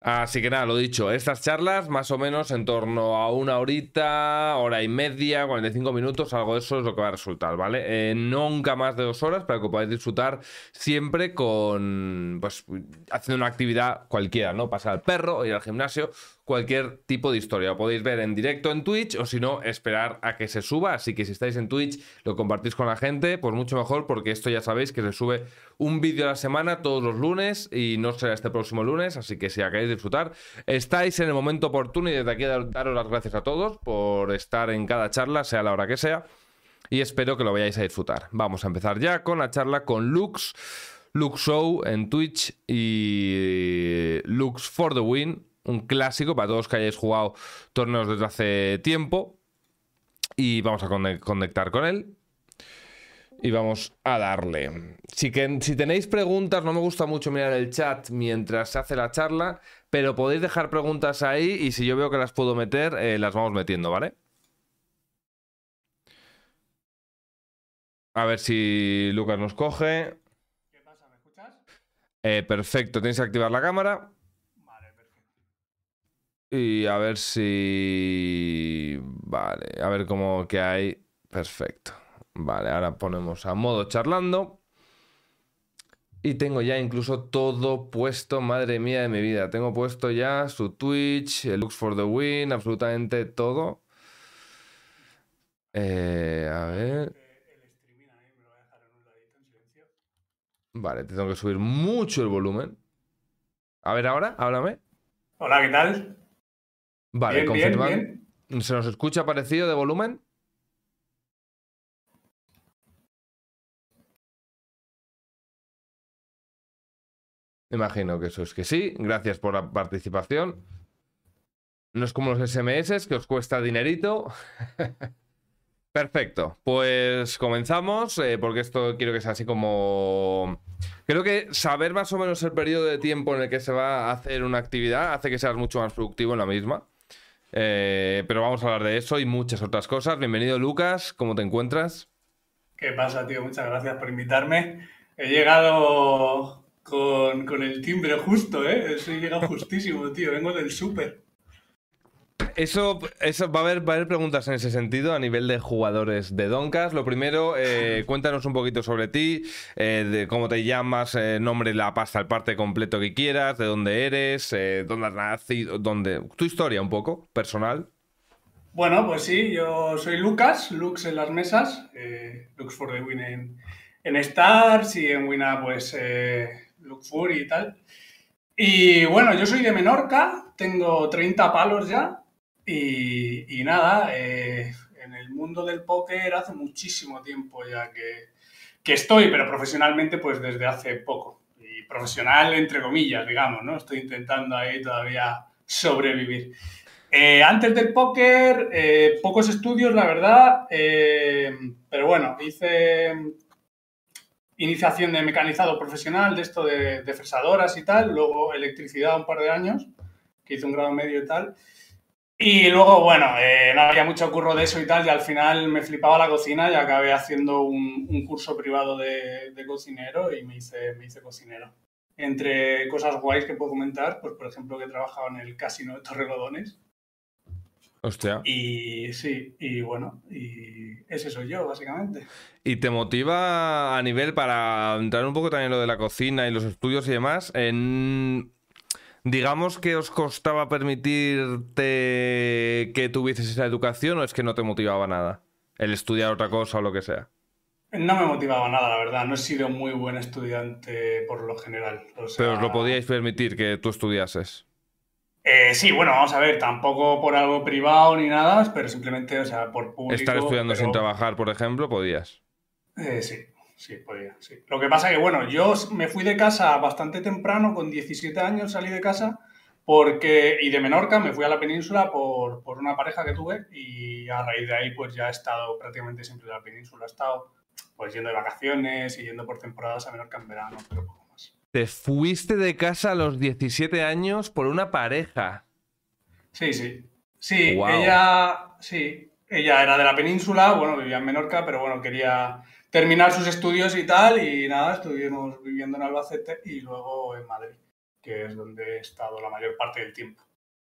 Así que nada, lo dicho, estas charlas más o menos en torno a una horita, hora y media, 45 minutos, algo de eso es lo que va a resultar, ¿vale? Nunca más de 2 horas para que podáis disfrutar siempre con, pues, haciendo una actividad cualquiera, ¿no? Pasar al perro, ir al gimnasio, cualquier tipo de historia. Lo podéis ver en directo en Twitch o si no, esperar a que se suba. Así que si estáis en Twitch, lo compartís con la gente, pues mucho mejor porque esto ya sabéis que se sube un vídeo a la semana todos los lunes y no será este próximo lunes, así que si queréis disfrutar, estáis en el momento oportuno y desde aquí daros las gracias a todos por estar en cada charla, sea la hora que sea, y espero que lo vayáis a disfrutar. Vamos a empezar ya con la charla con Lux Show en Twitch y Lux for the Win, un clásico para todos que hayáis jugado torneos desde hace tiempo, y vamos a conectar con él. Y vamos a darle. Si tenéis preguntas, no me gusta mucho mirar el chat mientras se hace la charla, pero podéis dejar preguntas ahí y si yo veo que las puedo meter, las vamos metiendo, ¿vale? A ver si Lucas nos coge. ¿Qué pasa? ¿Me escuchas? Perfecto, tenéis que activar la cámara. Vale, perfecto. Y a ver si... Vale, a ver cómo que hay. Perfecto. Vale, ahora ponemos a modo charlando. Y tengo ya incluso todo puesto, madre mía de mi vida. Tengo puesto ya su Twitch, el Lux for the Win, absolutamente todo. A ver. El streaming ahí me lo voy a dejar en un ladito en silencio. Vale, te tengo que subir mucho el volumen. A ver ahora, háblame. Hola, ¿qué tal? Vale, Bien, bien, bien. ¿Se nos escucha parecido de volumen? Imagino que eso es que sí. Gracias por la participación. No es como los SMS, que os cuesta dinerito. Perfecto, pues comenzamos, porque esto quiero que sea así como... Creo que saber más o menos el periodo de tiempo en el que se va a hacer una actividad hace que seas mucho más productivo en la misma. Pero vamos a hablar de eso y muchas otras cosas. Bienvenido, Lucas, ¿cómo te encuentras? ¿Qué pasa, tío? Muchas gracias por invitarme. He llegado con el timbre justo, ¿eh? He llegado justísimo, tío. Vengo del súper. Eso va a haber preguntas en ese sentido a nivel de jugadores de Doncas. Lo primero, cuéntanos un poquito sobre ti, de cómo te llamas, nombre, la pasta, el parte completo que quieras, de dónde eres, dónde has nacido, tu historia un poco, personal. Bueno, pues sí, yo soy Lucas, Lux en las mesas, Lux for the Win en Stars y en Wina, pues Lux Fury y tal. Y bueno, yo soy de Menorca, tengo 30 palos ya y nada, en el mundo del póker hace muchísimo tiempo ya que estoy, pero profesionalmente pues desde hace poco. Y profesional entre comillas, digamos, ¿no? Estoy intentando ahí todavía sobrevivir. Antes del póker, pocos estudios, la verdad, pero bueno, hice iniciación de mecanizado profesional, de esto de fresadoras y tal, luego electricidad un par de años, que hice un grado medio y tal. Y luego, bueno, no había mucho curro de eso y tal, y al final me flipaba la cocina y acabé haciendo un curso privado de cocinero y me hice cocinero. Entre cosas guays que puedo comentar, pues por ejemplo que he trabajado en el casino de Torrelodones. Hostia. Y sí, y bueno, y ese soy yo, básicamente. ¿Y te motiva a nivel para entrar un poco también en lo de la cocina y los estudios y demás? Digamos que os costaba permitirte que tuvieses esa educación o es que no te motivaba nada el estudiar otra cosa o lo que sea. No me motivaba nada, la verdad. No he sido muy buen estudiante por lo general. O Pero os lo sea, podíais permitir que tú estudiases. sí, bueno, vamos a ver, tampoco por algo privado ni nada, pero simplemente, o sea, por Estar público, estudiando sin pero trabajar, por ejemplo, podías. sí, sí, podía, sí. Lo que pasa que, bueno, yo me fui de casa bastante temprano, con 17 años salí de casa, y de Menorca me fui a la península por una pareja que tuve y a raíz de ahí pues ya he estado prácticamente siempre en la península. He estado pues yendo de vacaciones y yendo por temporadas a Menorca en verano, pero poco más. Te fuiste de casa a los 17 años por una pareja. Sí, sí. Sí, ¡Wow! ella era de la península, bueno, vivía en Menorca, pero bueno, quería terminar sus estudios y tal, y nada, estuvimos viviendo en Albacete y luego en Madrid, que es donde he estado la mayor parte del tiempo.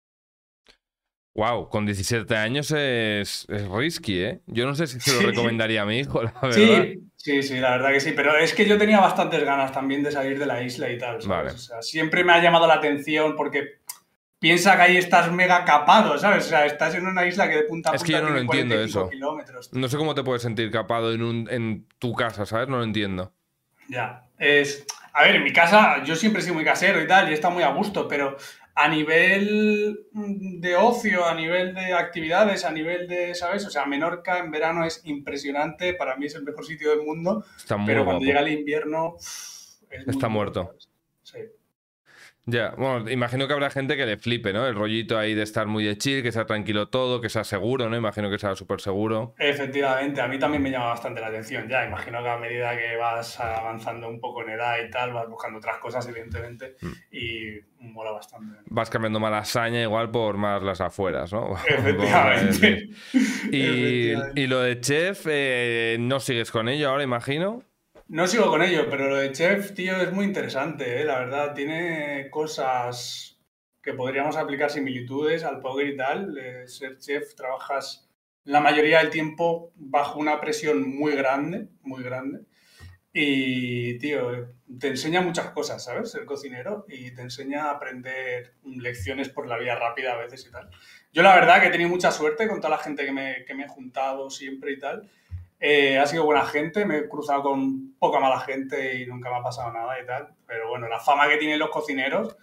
Wow, con 17 años es risky, ¿eh? Yo no sé si se lo Sí, recomendaría a mi hijo, la verdad. sí, la verdad que sí, pero es que yo tenía bastantes ganas también de salir de la isla y tal, ¿sabes? Vale. O sea, siempre me ha llamado la atención porque piensa que ahí estás mega capado, ¿sabes? O sea, estás en una isla que de punta a Es que yo punta no lo tiene entiendo 45 eso. kilómetros. No sé cómo te puedes sentir capado en tu casa, ¿sabes? No lo entiendo. Ya, a ver, en mi casa yo siempre he sido muy casero y tal, y he estado muy a gusto, pero a nivel de ocio, a nivel de actividades, a nivel de, ¿sabes? O sea, Menorca en verano es impresionante, para mí es el mejor sitio del mundo, Está muy pero cuando guapo. llega el invierno es muy Está duro, muerto. ¿sabes? Sí. Ya, bueno, imagino que habrá gente que le flipe, ¿no? El rollito ahí de estar muy de chill, que sea tranquilo todo, que sea seguro, ¿no? Imagino que sea súper seguro. Efectivamente, a mí también me llama bastante la atención. Ya, imagino que a medida que vas avanzando un poco en edad y tal, vas buscando otras cosas, evidentemente, y mola bastante. Vas cambiando malasaña igual por más las afueras, ¿no? Vamos a decir. Efectivamente. Y Efectivamente. lo de chef, no sigues con ello ahora, imagino. No sigo con ello, pero lo de chef, tío, es muy interesante, la verdad. Tiene cosas que podríamos aplicar similitudes al póker y tal. Ser chef, trabajas la mayoría del tiempo bajo una presión muy grande, muy grande. Y, tío, te enseña muchas cosas, ¿sabes? Ser cocinero y te enseña a aprender lecciones por la vía rápida a veces y tal. Yo la verdad que he tenido mucha suerte con toda la gente que me he juntado siempre y tal. Ha sido buena gente, me he cruzado con poca mala gente y nunca me ha pasado nada y tal. Pero bueno, la fama que tienen los cocineros,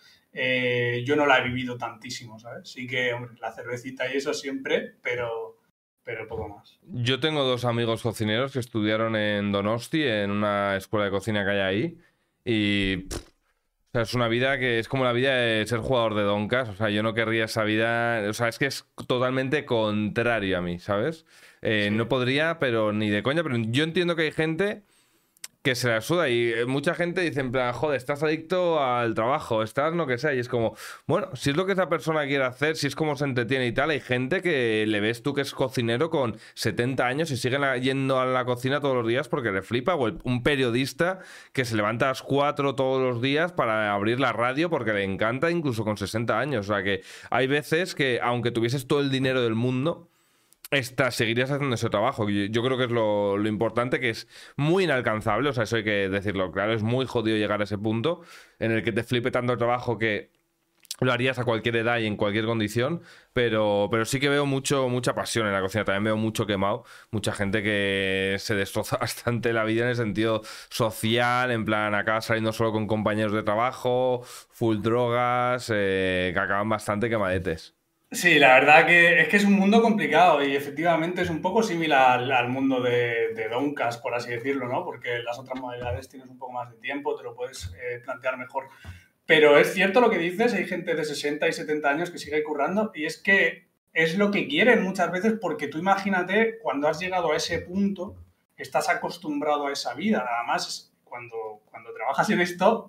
yo no la he vivido tantísimo, ¿sabes? Sí que, hombre, la cervecita y eso siempre, pero poco más. Yo tengo dos amigos cocineros que estudiaron en Donosti, en una escuela de cocina que hay ahí. Y o sea, es una vida que es como la vida de ser jugador de Doncas. O sea, yo no querría esa vida. O sea, es que es totalmente contrario a mí, ¿sabes? Sí. No podría, pero ni de coña. Pero yo entiendo que hay gente que se la suda y mucha gente dice en plan, joder, estás adicto al trabajo, estás lo que sea. Y es como, bueno, si es lo que esa persona quiere hacer, si es como se entretiene y tal, hay gente que le ves tú que es cocinero con 70 años y siguen yendo a la cocina todos los días porque le flipa. O un periodista que se levanta a las 4 todos los días para abrir la radio porque le encanta, incluso con 60 años. O sea que hay veces que, aunque tuvieses todo el dinero del mundo, seguirías haciendo ese trabajo. Yo creo que es lo importante, que es muy inalcanzable, o sea, eso hay que decirlo claro, es muy jodido llegar a ese punto en el que te flipe tanto el trabajo que lo harías a cualquier edad y en cualquier condición, pero sí que veo mucha pasión en la cocina, también veo mucho quemado, mucha gente que se destroza bastante la vida en el sentido social, en plan acaba saliendo solo con compañeros de trabajo, full drogas, que acaban bastante quemadetes. Sí, la verdad que es un mundo complicado y efectivamente es un poco similar al mundo de Doncas, por así decirlo, ¿no? Porque las otras modalidades tienes un poco más de tiempo, te lo puedes plantear mejor. Pero es cierto lo que dices, hay gente de 60 y 70 años que sigue currando y es que es lo que quieren muchas veces porque tú imagínate cuando has llegado a ese punto, estás acostumbrado a esa vida. Además, cuando trabajas en esto,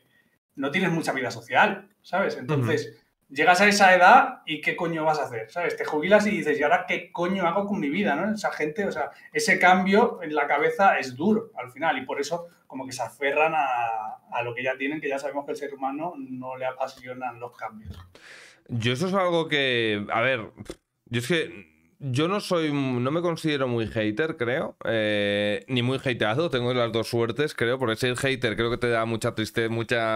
no tienes mucha vida social, ¿sabes? Ujú. Entonces, llegas a esa edad y ¿qué coño vas a hacer? ¿Sabes? Te jubilas y dices, ¿y ahora qué coño hago con mi vida? ¿No? Esa gente, o sea, ese cambio en la cabeza es duro al final y por eso como que se aferran a lo que ya tienen, que ya sabemos que el ser humano no le apasionan los cambios. Yo eso es algo que, a ver, yo es que yo no me considero muy hater, creo, ni muy hateado, tengo las dos suertes, creo, porque ser hater creo que te da mucha tristeza,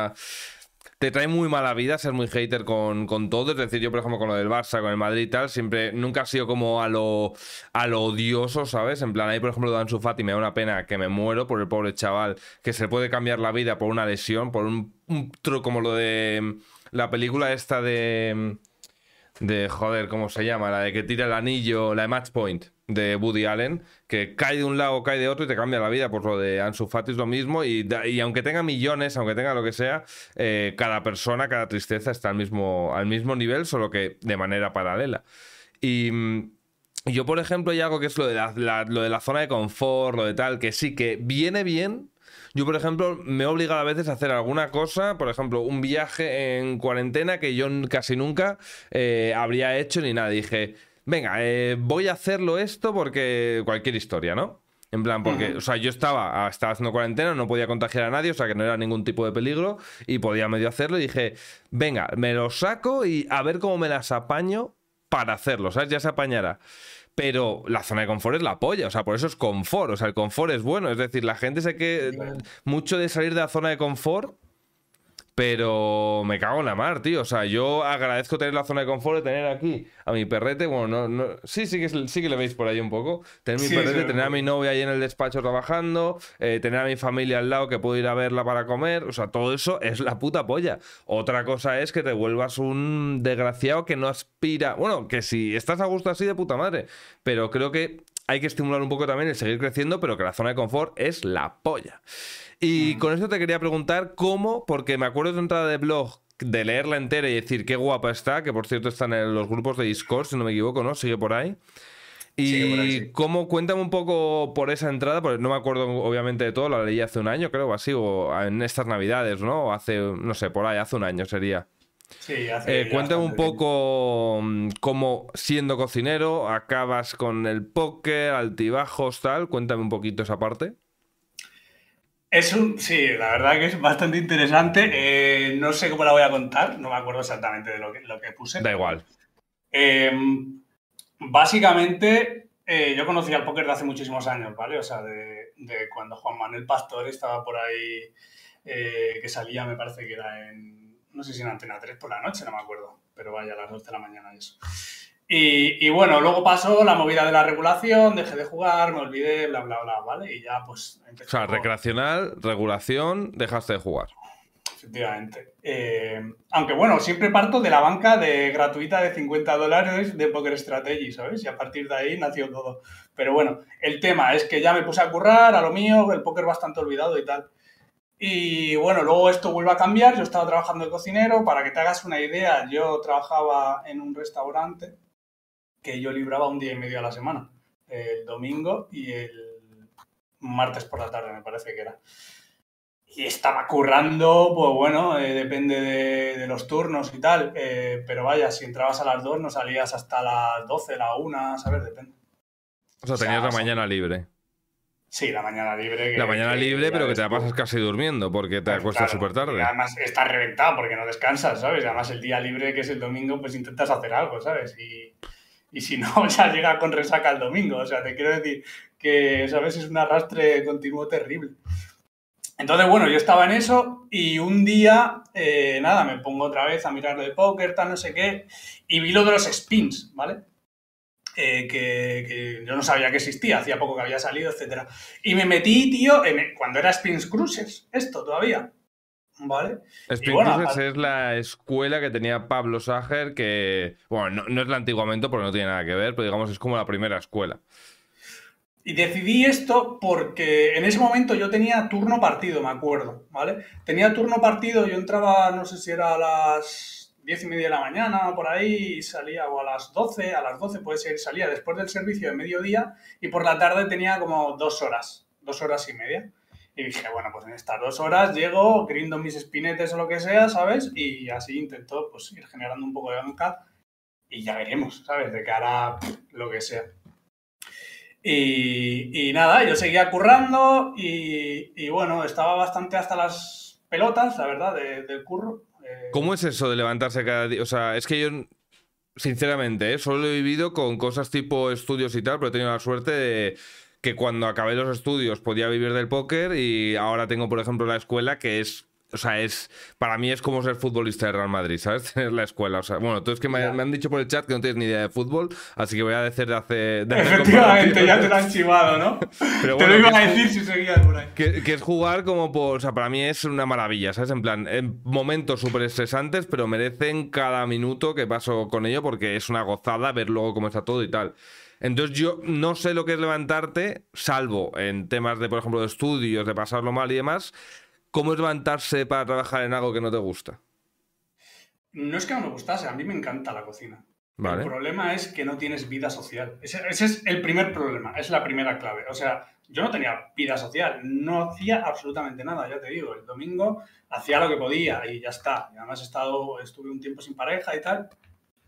te trae muy mala vida ser muy hater con todo, es decir, yo por ejemplo con lo del Barça, con el Madrid y tal, siempre, nunca ha sido como a lo odioso, ¿sabes? En plan, ahí por ejemplo lo de Ansu Fati me da una pena que me muero por el pobre chaval, que se puede cambiar la vida por una lesión, por un truco como lo de la película esta joder, ¿cómo se llama? La de que tira el anillo, la de Match Point, de Woody Allen, que cae de un lado, cae de otro y te cambia la vida. Pues lo de Ansu Fati es lo mismo y aunque tenga millones, aunque tenga lo que sea, cada persona, cada tristeza está al mismo nivel, solo que de manera paralela. Y yo, por ejemplo, hay algo que es lo de la zona de confort, lo de tal, que sí, que viene bien. Yo, por ejemplo, me he obligado a veces a hacer alguna cosa, por ejemplo, un viaje en cuarentena que yo casi nunca habría hecho ni nada. Dije, venga, voy a hacerlo esto porque cualquier historia, ¿no? En plan, porque, o sea, yo estaba haciendo cuarentena, no podía contagiar a nadie, o sea, que no era ningún tipo de peligro y podía medio hacerlo. Y dije, venga, me lo saco y a ver cómo me las apaño para hacerlo, ¿sabes? Ya se apañará. Pero la zona de confort es la polla, o sea, por eso es confort, o sea, el confort es bueno, es decir, la gente se que mucho de salir de la zona de confort, pero me cago en la mar, tío, o sea, yo agradezco tener la zona de confort, de tener aquí a mi perrete, bueno, sí que le veis por ahí un poco, tener mi perrete, tener a mi novia ahí en el despacho trabajando, tener a mi familia al lado que puedo ir a verla para comer, o sea, todo eso es la puta polla. Otra cosa es que te vuelvas un desgraciado que no aspira, bueno, que si estás a gusto así de puta madre, pero creo que hay que estimular un poco también el seguir creciendo, pero que la zona de confort es la polla. Y con esto te quería preguntar cómo, porque me acuerdo de tu entrada de blog, de leerla entera y decir qué guapa está, que por cierto están en los grupos de Discord, si no me equivoco, ¿no? Sigue por ahí. Sigue por ahí, Y sí. cómo, cuéntame un poco por esa entrada, porque no me acuerdo obviamente de todo, la leí hace un año, creo, o así, o en estas navidades, ¿no? O hace, no sé, por ahí, hace un año sería. Sí, hace ya Cuéntame un bastante tiempo. poco cómo siendo cocinero acabas con el póker, altibajos, tal. Cuéntame un poquito esa parte. Sí, la verdad que es bastante interesante. No sé cómo la voy a contar, no me acuerdo exactamente de lo que puse, Da pero bueno. igual. Básicamente, yo conocí al póker de hace muchísimos años, ¿vale? O sea, de cuando Juan Manuel Pastor estaba por ahí, que salía, me parece que era no sé si en Antena 3 por la noche, no me acuerdo, pero vaya, a las 2 de la mañana y eso. Y bueno, luego pasó la movida de la regulación, dejé de jugar, me olvidé, bla, bla, bla, ¿vale? Y ya pues O empecé sea, por... recreacional, regulación, dejaste de jugar. Efectivamente. Aunque bueno, siempre parto de la banca de gratuita de $50 de Poker Strategy, ¿sabes? Y a partir de ahí nació todo. Pero bueno, el tema es que ya me puse a currar a lo mío, el póker bastante olvidado y tal. Y bueno, luego esto vuelve a cambiar. Yo estaba trabajando de cocinero. Para que te hagas una idea, yo trabajaba en un restaurante que yo libraba un día y medio a la semana. El domingo y el martes por la tarde, me parece que era. Y estaba currando, pues bueno, depende de los turnos y tal. Pero vaya, si entrabas a las 2 no salías hasta las 12, la 1, ¿sabes? Depende. O O sea, tenías sea, la mañana libre. sí, la mañana libre La mañana que libre, ya pero que te ves la pasas tú. casi durmiendo porque te Pues acuestas claro, súper y tarde. además estás reventado porque no descansas, ¿sabes? Y además el día libre, que es el domingo, pues intentas hacer algo, ¿sabes? Y si no, ya llega con resaca el domingo. O sea, te quiero decir que, ¿sabes? Es un arrastre continuo terrible. Entonces, bueno, yo estaba en eso y un día, nada, me pongo otra vez a mirar lo de póker, tal, no sé qué, y vi lo de los spins, ¿vale? Que yo no sabía que existía, hacía poco que había salido, etcétera. Y me metí, tío, cuando era Spins Cruises, esto todavía, ¿vale? Y Spin bueno, Cruises es la escuela que tenía Pablo Sager, que, bueno, no es la antiguamente porque no tiene nada que ver, pero digamos es como la primera escuela. y decidí esto porque en ese momento yo tenía turno partido, me acuerdo, ¿vale? Tenía turno partido, yo entraba, no sé si era a las 10:30 de la mañana, por ahí, y salía, o a las 12 puede ser, salía después del servicio de mediodía, y por la tarde tenía como 2 horas, 2 horas y media. Y dije, bueno, pues en estas 2 horas llego, grindo mis espinetes o lo que sea, ¿sabes? Y así intento pues ir generando un poco de banca y ya veremos, ¿sabes? De cara a lo que sea. Y nada, yo seguía currando y bueno, estaba bastante hasta las pelotas, la verdad, del curro. ¿Cómo es eso de levantarse cada día? O sea, es que yo, sinceramente, solo he vivido con cosas tipo estudios y tal, pero he tenido la suerte de que cuando acabé los estudios podía vivir del póker y ahora tengo, por ejemplo, la escuela que es, o sea, para mí es como ser futbolista de Real Madrid, ¿sabes? Tener la escuela, o sea, bueno, tú es que me Ya. han dicho por el chat que no tienes ni idea de fútbol, así que voy a de hacer Efectivamente, ya te lo han comparaciones, chivado, ¿no? pero Te lo bueno, iba a decir si seguías por ahí. que es jugar como por, o sea, para mí es una maravilla, ¿sabes? En plan, en momentos súper estresantes, pero merecen cada minuto que paso con ello porque es una gozada ver luego cómo está todo y tal. Entonces yo no sé lo que es levantarte, salvo en temas de, por ejemplo, de estudios, de pasarlo mal y demás. ¿Cómo es levantarse para trabajar en algo que no te gusta? No es que no me gustase, a mí me encanta la cocina. El ¿Vale? problema es que no tienes vida social. Ese es el primer problema, es la primera clave. O sea, yo no tenía vida social, no hacía absolutamente nada, ya te digo. El domingo hacía lo que podía y ya está. Y además estuve un tiempo sin pareja y tal.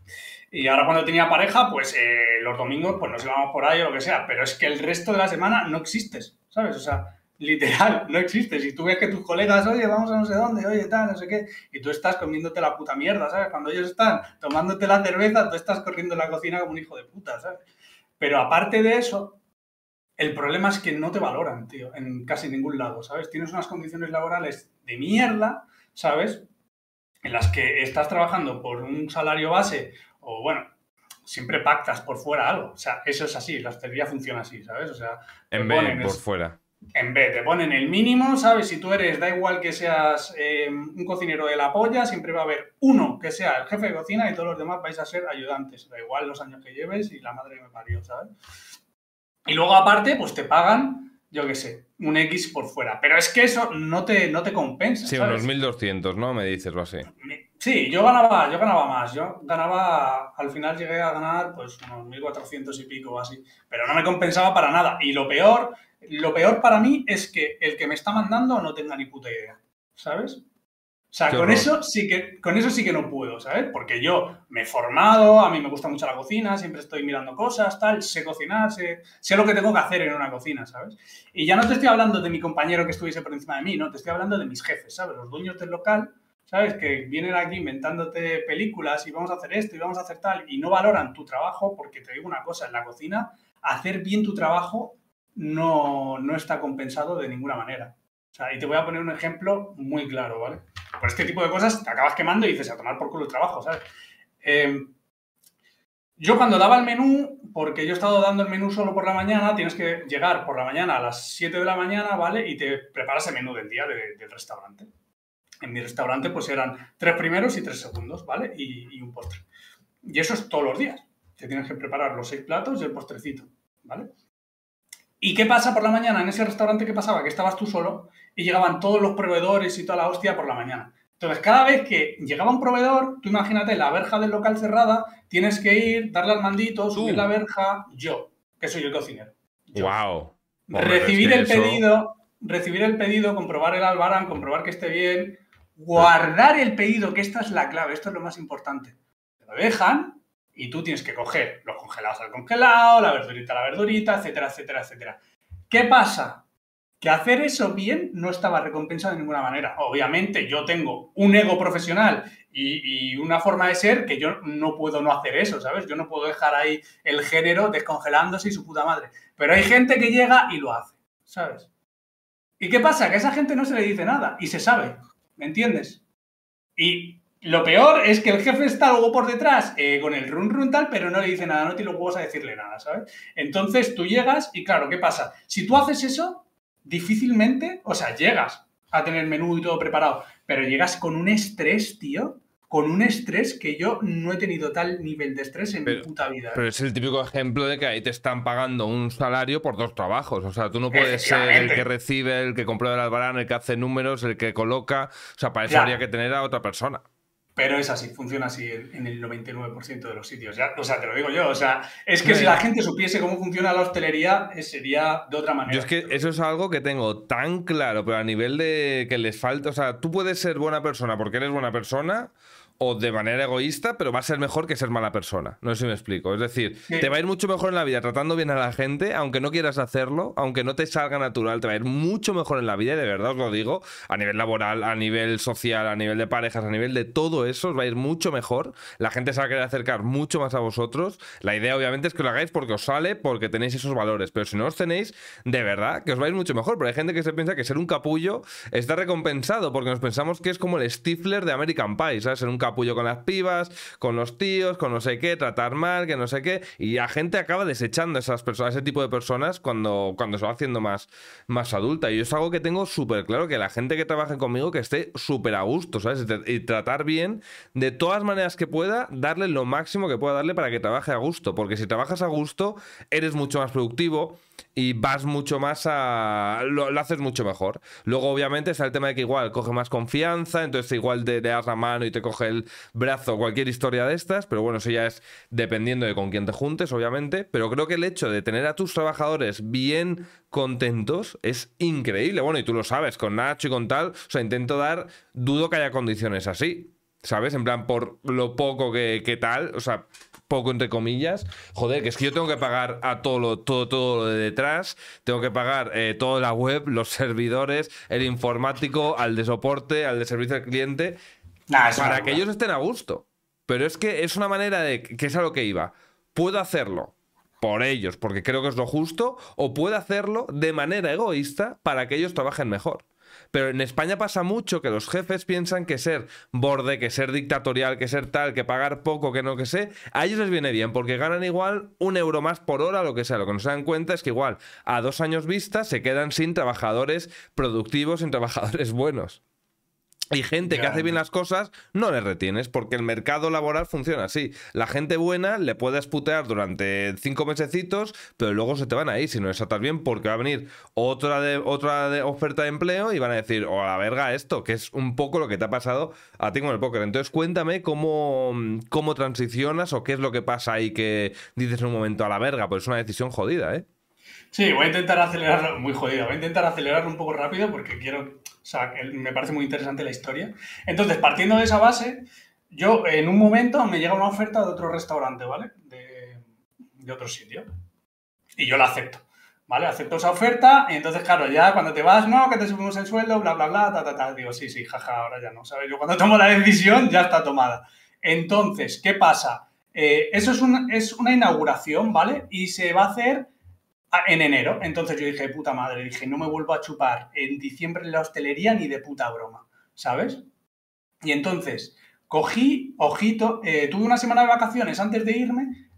Y ahora cuando tenía pareja, pues los domingos pues nos íbamos por ahí o lo que sea, pero es que el resto de la semana no existes, ¿sabes? O sea, literal, no existes. Y tú ves que tus colegas, oye, vamos a no sé dónde, oye, tal, no sé qué, y tú estás comiéndote la puta mierda, ¿sabes? Cuando ellos están tomándote la cerveza, tú estás corriendo en la cocina como un hijo de puta, ¿sabes? Pero aparte de eso, el problema es que no te valoran, tío, en casi ningún lado, ¿sabes? Tienes unas condiciones laborales de mierda, ¿sabes? En las que estás trabajando por un salario base o, bueno, siempre pactas por fuera algo. O sea, eso es así, la hostelería funciona así, ¿sabes? O sea, te En ponen vez, por fuera. en vez, te ponen el mínimo, ¿sabes? Si tú eres, da igual que seas un cocinero de la polla, siempre va a haber uno que sea el jefe de cocina y todos los demás vais a ser ayudantes. Da igual los años que lleves y la madre que me parió, ¿sabes? Y luego, aparte, pues te pagan, yo qué sé, un X por fuera. Pero es que eso no te compensa, Sí, ¿sabes? unos 1.200, ¿no? Me dices o así. Sí, yo ganaba más. Yo ganaba, al final llegué a ganar pues unos 1.400 y pico o así. Pero no me compensaba para nada. Y lo peor para mí es que el que me está mandando no tenga ni puta idea, ¿sabes? O sea, Qué con horror. eso sí que no puedo, ¿sabes? Porque yo me he formado, a mí me gusta mucho la cocina, siempre estoy mirando cosas, tal, sé cocinar, sé lo que tengo que hacer en una cocina, ¿sabes? Y ya no te estoy hablando de mi compañero que estuviese por encima de mí, no, te estoy hablando de mis jefes, ¿sabes? Los dueños del local, ¿sabes? Que vienen aquí inventándote películas y vamos a hacer esto y vamos a hacer tal, y no valoran tu trabajo, porque te digo una cosa, en la cocina, hacer bien tu trabajo no está compensado de ninguna manera. O sea, y te voy a poner un ejemplo muy claro, ¿vale? Por este tipo de cosas te acabas quemando y dices, a tomar por culo el trabajo, ¿sabes? Yo cuando daba el menú, porque yo he estado dando el menú solo por la mañana, tienes que llegar por la mañana a las 7 de la mañana, ¿vale? Y te preparas el menú del día del restaurante. En mi restaurante pues eran 3 primeros y 3 segundos, ¿vale? Y un postre. Y eso es todos los días. Te tienes que preparar los 6 platos y el postrecito, ¿vale? ¿Y qué pasa por la mañana en ese restaurante? ¿Qué pasaba? Que estabas tú solo y llegaban todos los proveedores y toda la hostia por la mañana. Entonces, cada vez que llegaba un proveedor, tú imagínate la verja del local cerrada, tienes que ir, darle al mandito, subir la Tú. verja, yo, que soy el cocinero. Yo. Wow. Hombre, pero es Recibir que el eso. pedido, comprobar el albarán, comprobar que esté bien, guardar el pedido, que esta es la clave, esto es lo más importante. Te lo dejan y tú tienes que coger los congelados al congelado, la verdurita, etcétera, etcétera, etcétera. ¿Qué pasa? Que hacer eso bien no estaba recompensado de ninguna manera. Obviamente yo tengo un ego profesional y una forma de ser que yo no puedo no hacer eso, ¿sabes? Yo no puedo dejar ahí el género descongelándose y su puta madre. Pero hay gente que llega y lo hace, ¿sabes? ¿Y qué pasa? Que a esa gente no se le dice nada y se sabe, ¿me entiendes? Y lo peor es que el jefe está luego por detrás con el run tal, pero no le dice nada, no tiene los huevos a decirle nada, ¿sabes? Entonces tú llegas y claro, ¿qué pasa? Si tú haces eso, difícilmente, o sea, llegas a tener menú y todo preparado, pero llegas con un estrés, tío, con un estrés que yo no he tenido tal nivel de estrés en mi Pero, puta vida. pero es el típico ejemplo de que ahí te están pagando un salario por dos trabajos. O sea, tú no puedes ser el que Efectivamente. recibe, el que comprueba el albarán, el que hace números, el que coloca. O sea, para eso habría Ya, que tener a otra persona. pero es así, funciona así en el 99% de los sitios. Ya, o sea, te lo digo yo. O sea, es que Ya, si la ya. gente supiese cómo funciona la hostelería, sería de otra Yo es manera. que eso es algo que tengo tan claro, pero a nivel de que les falta. O sea, tú puedes ser buena persona porque eres buena persona. O de manera egoísta, pero va a ser mejor que ser mala persona. No sé si me explico. Es decir, te va a Sí, ir mucho mejor en la vida tratando bien a la gente, aunque no quieras hacerlo, aunque no te salga natural, te va a ir mucho mejor en la vida, y de verdad os lo digo, a nivel laboral, a nivel social, a nivel de parejas, a nivel de todo eso, os va a ir mucho mejor. La gente se va a querer acercar mucho más a vosotros. La idea, obviamente, es que lo hagáis porque os sale, porque tenéis esos valores, pero si no os tenéis, de verdad, que os va a ir mucho mejor. Pero hay gente que se piensa que ser un capullo está recompensado, porque nos pensamos que es como el Stifler de American Pie, ¿sabes? Ser un capullo con las pibas, con los tíos, con no sé qué, tratar mal, que no sé qué, y la gente acaba desechando a esas personas, ese tipo de personas cuando se va haciendo más adulta. Y es algo que tengo súper claro, que la gente que trabaje conmigo que esté súper a gusto, ¿sabes? Y tratar bien, de todas maneras que pueda, darle lo máximo que pueda darle para que trabaje a gusto, porque si trabajas a gusto, eres mucho más productivo y vas mucho más lo haces mucho mejor. Luego, obviamente, está el tema de que igual coge más confianza, entonces igual le das la mano y te coge el brazo, cualquier historia de estas, pero bueno, eso ya es dependiendo de con quién te juntes, obviamente. Pero creo que el hecho de tener a tus trabajadores bien contentos es increíble. Bueno, y tú lo sabes, con Nacho y con tal, o sea, dudo que haya condiciones así. ¿sabes? En plan, por lo poco que tal, o sea, poco entre comillas. Joder, que es que yo tengo que pagar a todo lo de detrás, tengo que pagar toda la web, los servidores, el informático, al de soporte, al de servicio al cliente, Nah, es una para que locura. ellos estén a gusto. Pero es que es una manera de que es a lo que iba. Puedo hacerlo por ellos, porque creo que es lo justo, o puedo hacerlo de manera egoísta para que ellos trabajen mejor. Pero en España pasa mucho que los jefes piensan que ser borde, que ser dictatorial, que ser tal, que pagar poco, que no que sé, a ellos les viene bien porque ganan igual 1 euro más por hora, lo que sea. Lo que no se dan cuenta es que igual a 2 años vista se quedan sin trabajadores productivos, sin trabajadores buenos. Y gente que Ya, hace bien las cosas no le retienes, porque el mercado laboral funciona así. La gente buena le puedes putear durante 5 mesecitos, pero luego se te van a ir si no les tratas bien, porque va a venir otra oferta de empleo y van a decir, oh, a la verga esto, que es un poco lo que te ha pasado a ti con el póker. Entonces cuéntame cómo transicionas o qué es lo que pasa ahí que dices en un momento a la verga, pues es una decisión jodida, ¿eh? sí, voy a intentar acelerarlo, muy jodido, voy a intentar acelerarlo un poco rápido porque quiero, o sea, me parece muy interesante la historia. Entonces, partiendo de esa base, yo en un momento me llega una oferta de otro restaurante, ¿vale? De otro sitio. Y yo la acepto, ¿vale? Acepto esa oferta y entonces, claro, ya cuando te vas, no, que te subimos el sueldo, bla, bla, bla, ta, ta, ta. Digo, sí, sí, jaja, ahora ya no, ¿sabes? Yo cuando tomo la decisión ya está tomada. Entonces, ¿qué pasa? Eso es una inauguración, ¿vale? Y se va a hacer en enero. Entonces yo dije, puta madre, dije, no me vuelvo a chupar en diciembre en la hostelería ni de puta broma, ¿sabes? Y entonces cogí, ojito, tuve una semana de vacaciones antes de irme,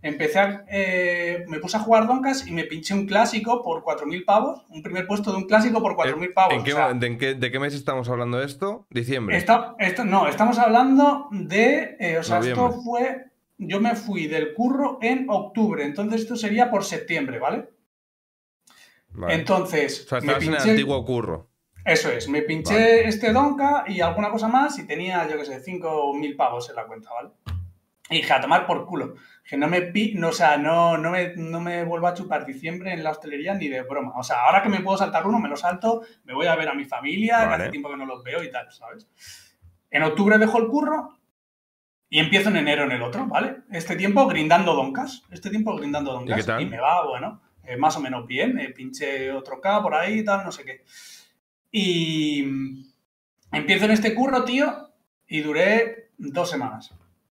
me puse a jugar Doncas y me pinché un clásico por 4.000 pavos, un primer puesto de un clásico por 4.000 pavos. ¿En O qué, sea, de qué mes estamos hablando de esto? ¿Diciembre? no, estamos hablando de, o sea, esto ¿Noviembre? fue, yo me fui del curro en octubre, entonces esto sería por septiembre, ¿vale? Vale. O Entonces, sea, me estabas en el pinché, antiguo curro. eso es, me Vale. pinché este Donka y alguna cosa más y tenía, yo qué sé, 5.000 pavos en la cuenta, ¿vale? Y dije, a tomar por culo. Que no me, no, o sea, no me vuelvo a chupar diciembre en la hostelería ni de broma. O sea, ahora que me puedo saltar uno, me lo salto, me voy a ver a mi familia, que hace Vale. tiempo que no los veo y tal, ¿sabes? En octubre dejo el curro y empiezo en enero en el otro, ¿vale? Este tiempo grindando doncas, ¿Y qué y me tal? va, bueno, más o menos bien, pinché otro K por ahí y tal, no sé qué. Y empiezo en este curro, tío, y duré 2 semanas.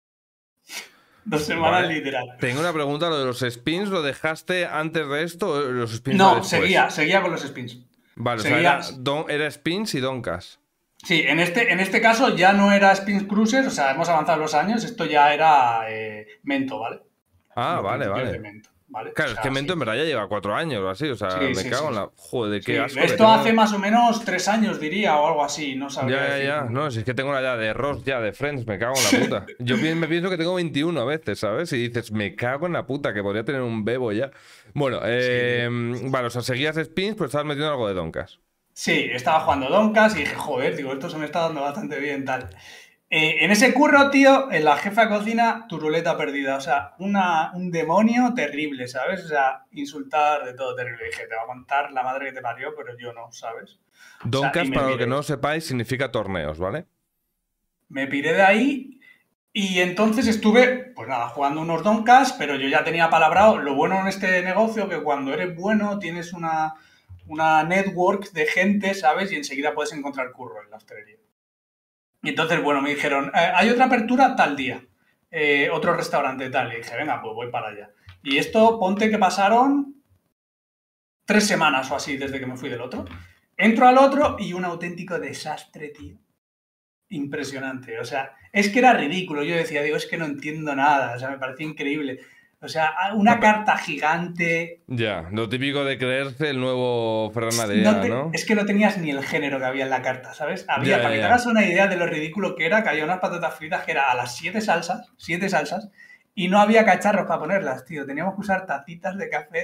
2 semanas Vale. literal. Tengo una pregunta, ¿lo de los spins lo dejaste antes de esto o los spins va No, después? seguía con los spins. Vale, o sea, Seguía. era spins y doncas. Sí, en este caso ya no era Spin Cruiser, o sea, hemos avanzado los años, esto ya era Mento, ¿vale? Ah, Los vale, principios de vale. Mento, ¿vale? O Claro, es que sea, Mento sí. en verdad ya lleva 4 años o así, o sea, Sí, me sí, cago sí. en la... Joder, qué Sí, asco que esto hace tengo... más o menos 3 años, diría, o algo así, no sabría Ya, ya, decir. ya. No, si es que tengo la edad de Ross ya, de Friends, me cago en la puta. Me pienso que tengo 21 a veces, ¿sabes? Y dices, me cago en la puta, que podría tener un bebo ya. Bueno, Sí, tío. vale, o sea, seguías spins, pero estabas metiendo algo de doncas. Sí, estaba jugando Doncas y dije, joder, digo, esto se me está dando bastante bien, tal. En ese curro, tío, en la jefa de cocina, tu ruleta perdida. O sea, un demonio terrible, ¿sabes? O sea, insultar de todo terrible. Dije, te va a contar la madre que te parió, pero yo no, ¿sabes? O sea, y Doncas, para lo que no sepáis, significa torneos, ¿vale? me piré de ahí y entonces estuve, pues nada, jugando unos Doncas, pero yo ya tenía palabrado lo bueno en este negocio, que cuando eres bueno tienes una network de gente, ¿sabes? Y enseguida puedes encontrar curro en la hostelería. Y entonces, bueno, me dijeron, hay otra apertura tal día, otro restaurante tal. Y dije, venga, pues voy para allá. Y esto, ponte que pasaron 3 semanas o así desde que me fui del otro. Entro al otro y un auténtico desastre, tío. Impresionante. O sea, es que era ridículo. Yo decía, digo, es que no entiendo nada. O sea, me parecía increíble. O sea, una carta gigante. Ya, lo típico de creerse el nuevo Ferran No Adrià, ¿no? es que no tenías ni el género que había en la carta, ¿sabes? Ya, Había, ya, para que te hagas ya. una idea de lo ridículo que era, que había unas patatas fritas que era a las 7 salsas, y no había cacharros para ponerlas, tío. Teníamos que usar tacitas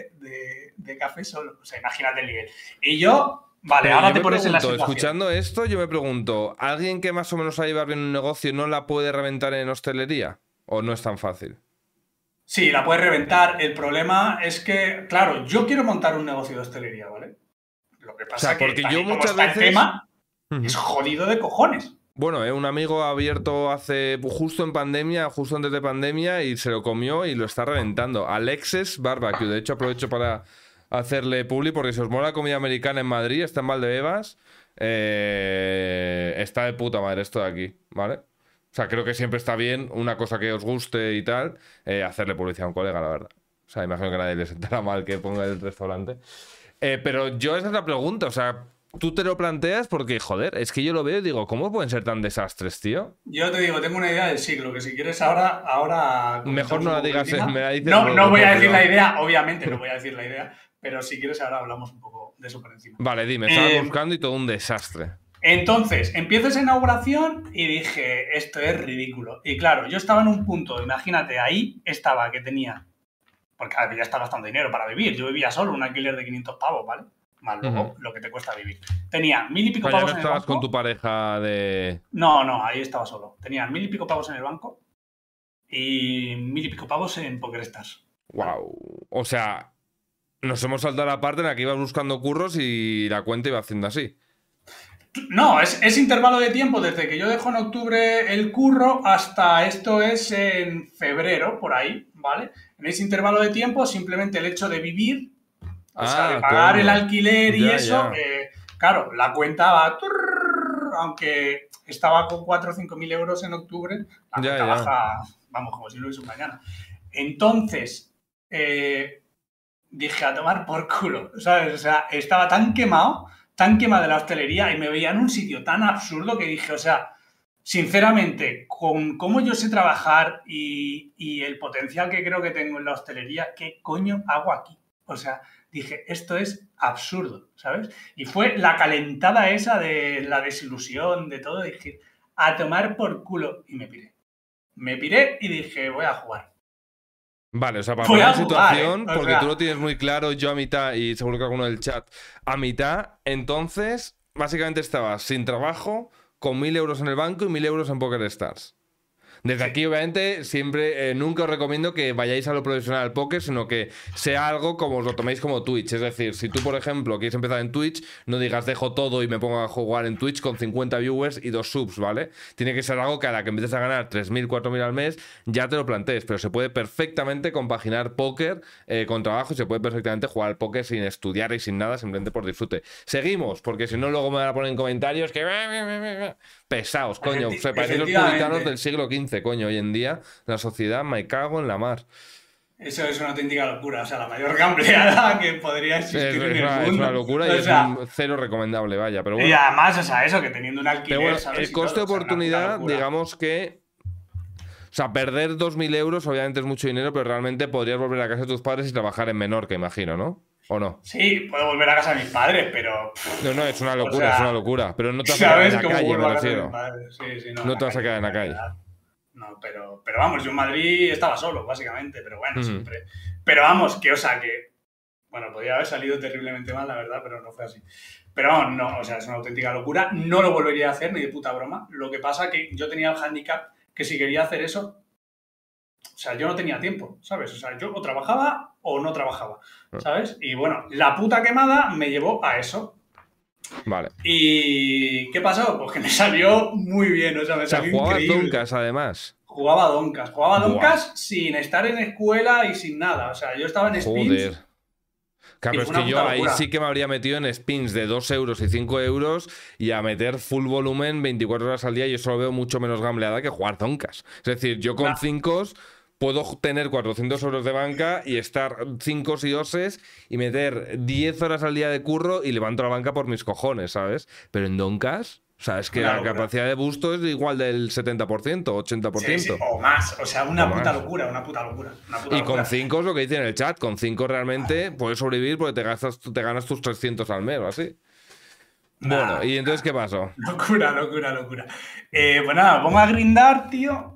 de café solo. O sea, imagínate el nivel. Y yo, vale, Pero ahora yo te me pones en la pregunto, situación. escuchando esto, yo me pregunto, ¿alguien que más o menos sabe llevar bien un negocio no la puede reventar en hostelería? ¿O no es tan fácil? Sí, la puedes reventar. El problema es que, claro, yo quiero montar un negocio de hostelería, ¿vale? Lo que O pasa sea, que, porque tal yo y como muchas está el veces... tema, es Ujú. jodido de cojones. Bueno, un amigo ha abierto hace justo en pandemia, justo antes de pandemia, y se lo comió y lo está reventando. Alexis Barbecue. De hecho, aprovecho para hacerle publi porque si os mola la comida americana en Madrid, está en Valdebebas. Está de puta madre esto de aquí, ¿vale? O sea, creo que siempre está bien una cosa que os guste y tal, hacerle publicidad a un colega, la verdad. O sea, imagino que a nadie le sentará mal que ponga el restaurante. Pero yo esa es la pregunta, o sea, tú te lo planteas porque, joder, es que yo lo veo y digo, ¿cómo pueden ser tan desastres, tío? Yo te digo, tengo una idea del siglo, que si quieres ahora Mejor comentamos no un la poco por digas, encima. me la dices No, no luego, voy por a decir la privado. idea, obviamente no voy a decir la idea, pero si quieres ahora hablamos un poco de eso por encima. Vale, dime, estabas Eh, buscando y todo un desastre. entonces, empiezo esa inauguración y dije, esto es ridículo. Y claro, yo estaba en un punto, imagínate, ahí estaba que tenía, porque a ver, ya está gastando dinero para vivir. Yo vivía solo, un alquiler de 500 pavos, ¿vale? Más luego lo que te cuesta vivir. Tenía 1000 y O pico sea, ya no pavos en el estabas con tu banco. pareja de... No, no, ahí estaba solo. Tenía 1000 y pico pavos en el banco y 1000 y pico pavos en PokerStars. ¿Vale? Wow. O sea, nos hemos saltado la parte en la que ibas buscando curros y la cuenta iba haciendo así. No, es intervalo de tiempo desde que yo dejo en octubre el curro hasta esto es en febrero, por ahí, ¿vale? En ese intervalo de tiempo, simplemente el hecho de vivir, o sea, de Ah, pagar el coño. alquiler y Ya, eso, ya. claro, la cuenta va, aunque estaba con 4 o 5 mil euros en octubre, la Ya, cuenta ya. baja, vamos, como si no hubiese un mañana. Entonces, dije a tomar por culo, ¿sabes? O sea, estaba tan quemado de la hostelería y me veía en un sitio tan absurdo que dije, o sea, sinceramente, con cómo yo sé trabajar y el potencial que creo que tengo en la hostelería, ¿qué coño hago aquí? O sea, dije, esto es absurdo, ¿sabes? Y fue la calentada esa de la desilusión, de todo, dije, a tomar por culo. Y me piré. Me piré y dije, voy a jugar. Vale, o sea, para Voy poner a en jugar, ¿eh? situación, O porque tú lo sea, tienes muy claro, yo a mitad y seguro que alguno del chat a mitad, entonces, básicamente estabas sin trabajo, con 1000 euros en el banco y 1000 euros en PokerStars. Desde sí. aquí, obviamente, siempre, nunca os recomiendo que vayáis a lo profesional al póker, sino que sea algo como os lo toméis como Twitch. Es decir, si tú, por ejemplo, quieres empezar en Twitch, no digas dejo todo y me pongo a jugar en Twitch con 50 viewers y 2 subs, ¿vale? Tiene que ser algo que a la que empieces a ganar 3000, 4000 al mes, ya te lo plantees. Pero se puede perfectamente compaginar póker con trabajo y se puede perfectamente jugar al póker sin estudiar y sin nada, simplemente por disfrute. Seguimos, porque si no, luego me van a poner en comentarios que pesados, coño. Se parecen los puritanos del Efectivamente. siglo XV, coño. Hoy en día, la sociedad, me cago en la mar. Eso es una auténtica locura. O sea, la mayor gambleada que podría existir en el Es una mundo. locura y O es sea, cero recomendable, vaya. Pero y bueno. además, o sea, eso, que teniendo un Pero alquiler, bueno, el ¿sabes? Y coste todo. de O sea, una puta oportunidad, locura. digamos que. O sea, perder 2000 euros obviamente es mucho dinero, pero realmente podrías volver a casa de tus padres y trabajar en Menorca, imagino, ¿no? ¿O no? Sí, puedo volver a casa de mis padres, pero. No, no, es una O locura, es una sea, locura. Pero no te vas a quedar en ¿sabes la cómo calle, me vuelvo a casa de mis refiero. padres? Sí, sí, no, en No la te vas a calle quedar no en me la voy a calle. quedar. No, pero vamos, yo en Madrid estaba solo, básicamente, pero bueno, Ujú. siempre. Pero vamos, que, o sea, que. Bueno, podría haber salido terriblemente mal, la verdad, pero no fue así. Pero vamos, no, o sea, es una auténtica locura. No lo volvería a hacer, ni de puta broma. Lo que pasa que yo tenía el handicap que si quería hacer eso, o sea, yo no tenía tiempo, ¿sabes? O sea, yo o trabajaba o no trabajaba, ¿sabes? Y bueno, la puta quemada me llevó a eso. Vale. ¿Y qué pasó? Pues que me salió muy bien, o sea, me O sea, salió jugabas increíble. Doncas, además. Jugaba Buah. Doncas sin estar en escuela y sin nada. O sea, yo estaba en Joder. spins Claro, y pero es fue que una yo puta ahí sí locura. que me habría metido en spins de 2 euros y 5 euros y a meter full volumen 24 horas al día. Yo solo veo mucho menos gambleada que jugar zoncas. Es decir, yo con Nah, 5 puedo tener 400 euros de banca y estar 5 y 2 y meter 10 horas al día de curro y levanto la banca por mis cojones, ¿sabes? Pero en doncas, o sea, es que una la locura. capacidad de busto es igual del 70%, Sí, sí, 80%. o más. O sea, O una puta más. locura, una puta locura, una puta Y con locura. 5 es lo que dice en el chat. Con 5 realmente puedes sobrevivir porque te ganas tus 300 al mes o así. Bueno, Nah, ¿y entonces qué pasó? locura, locura, locura. Pues nada, pongo a grindar, tío.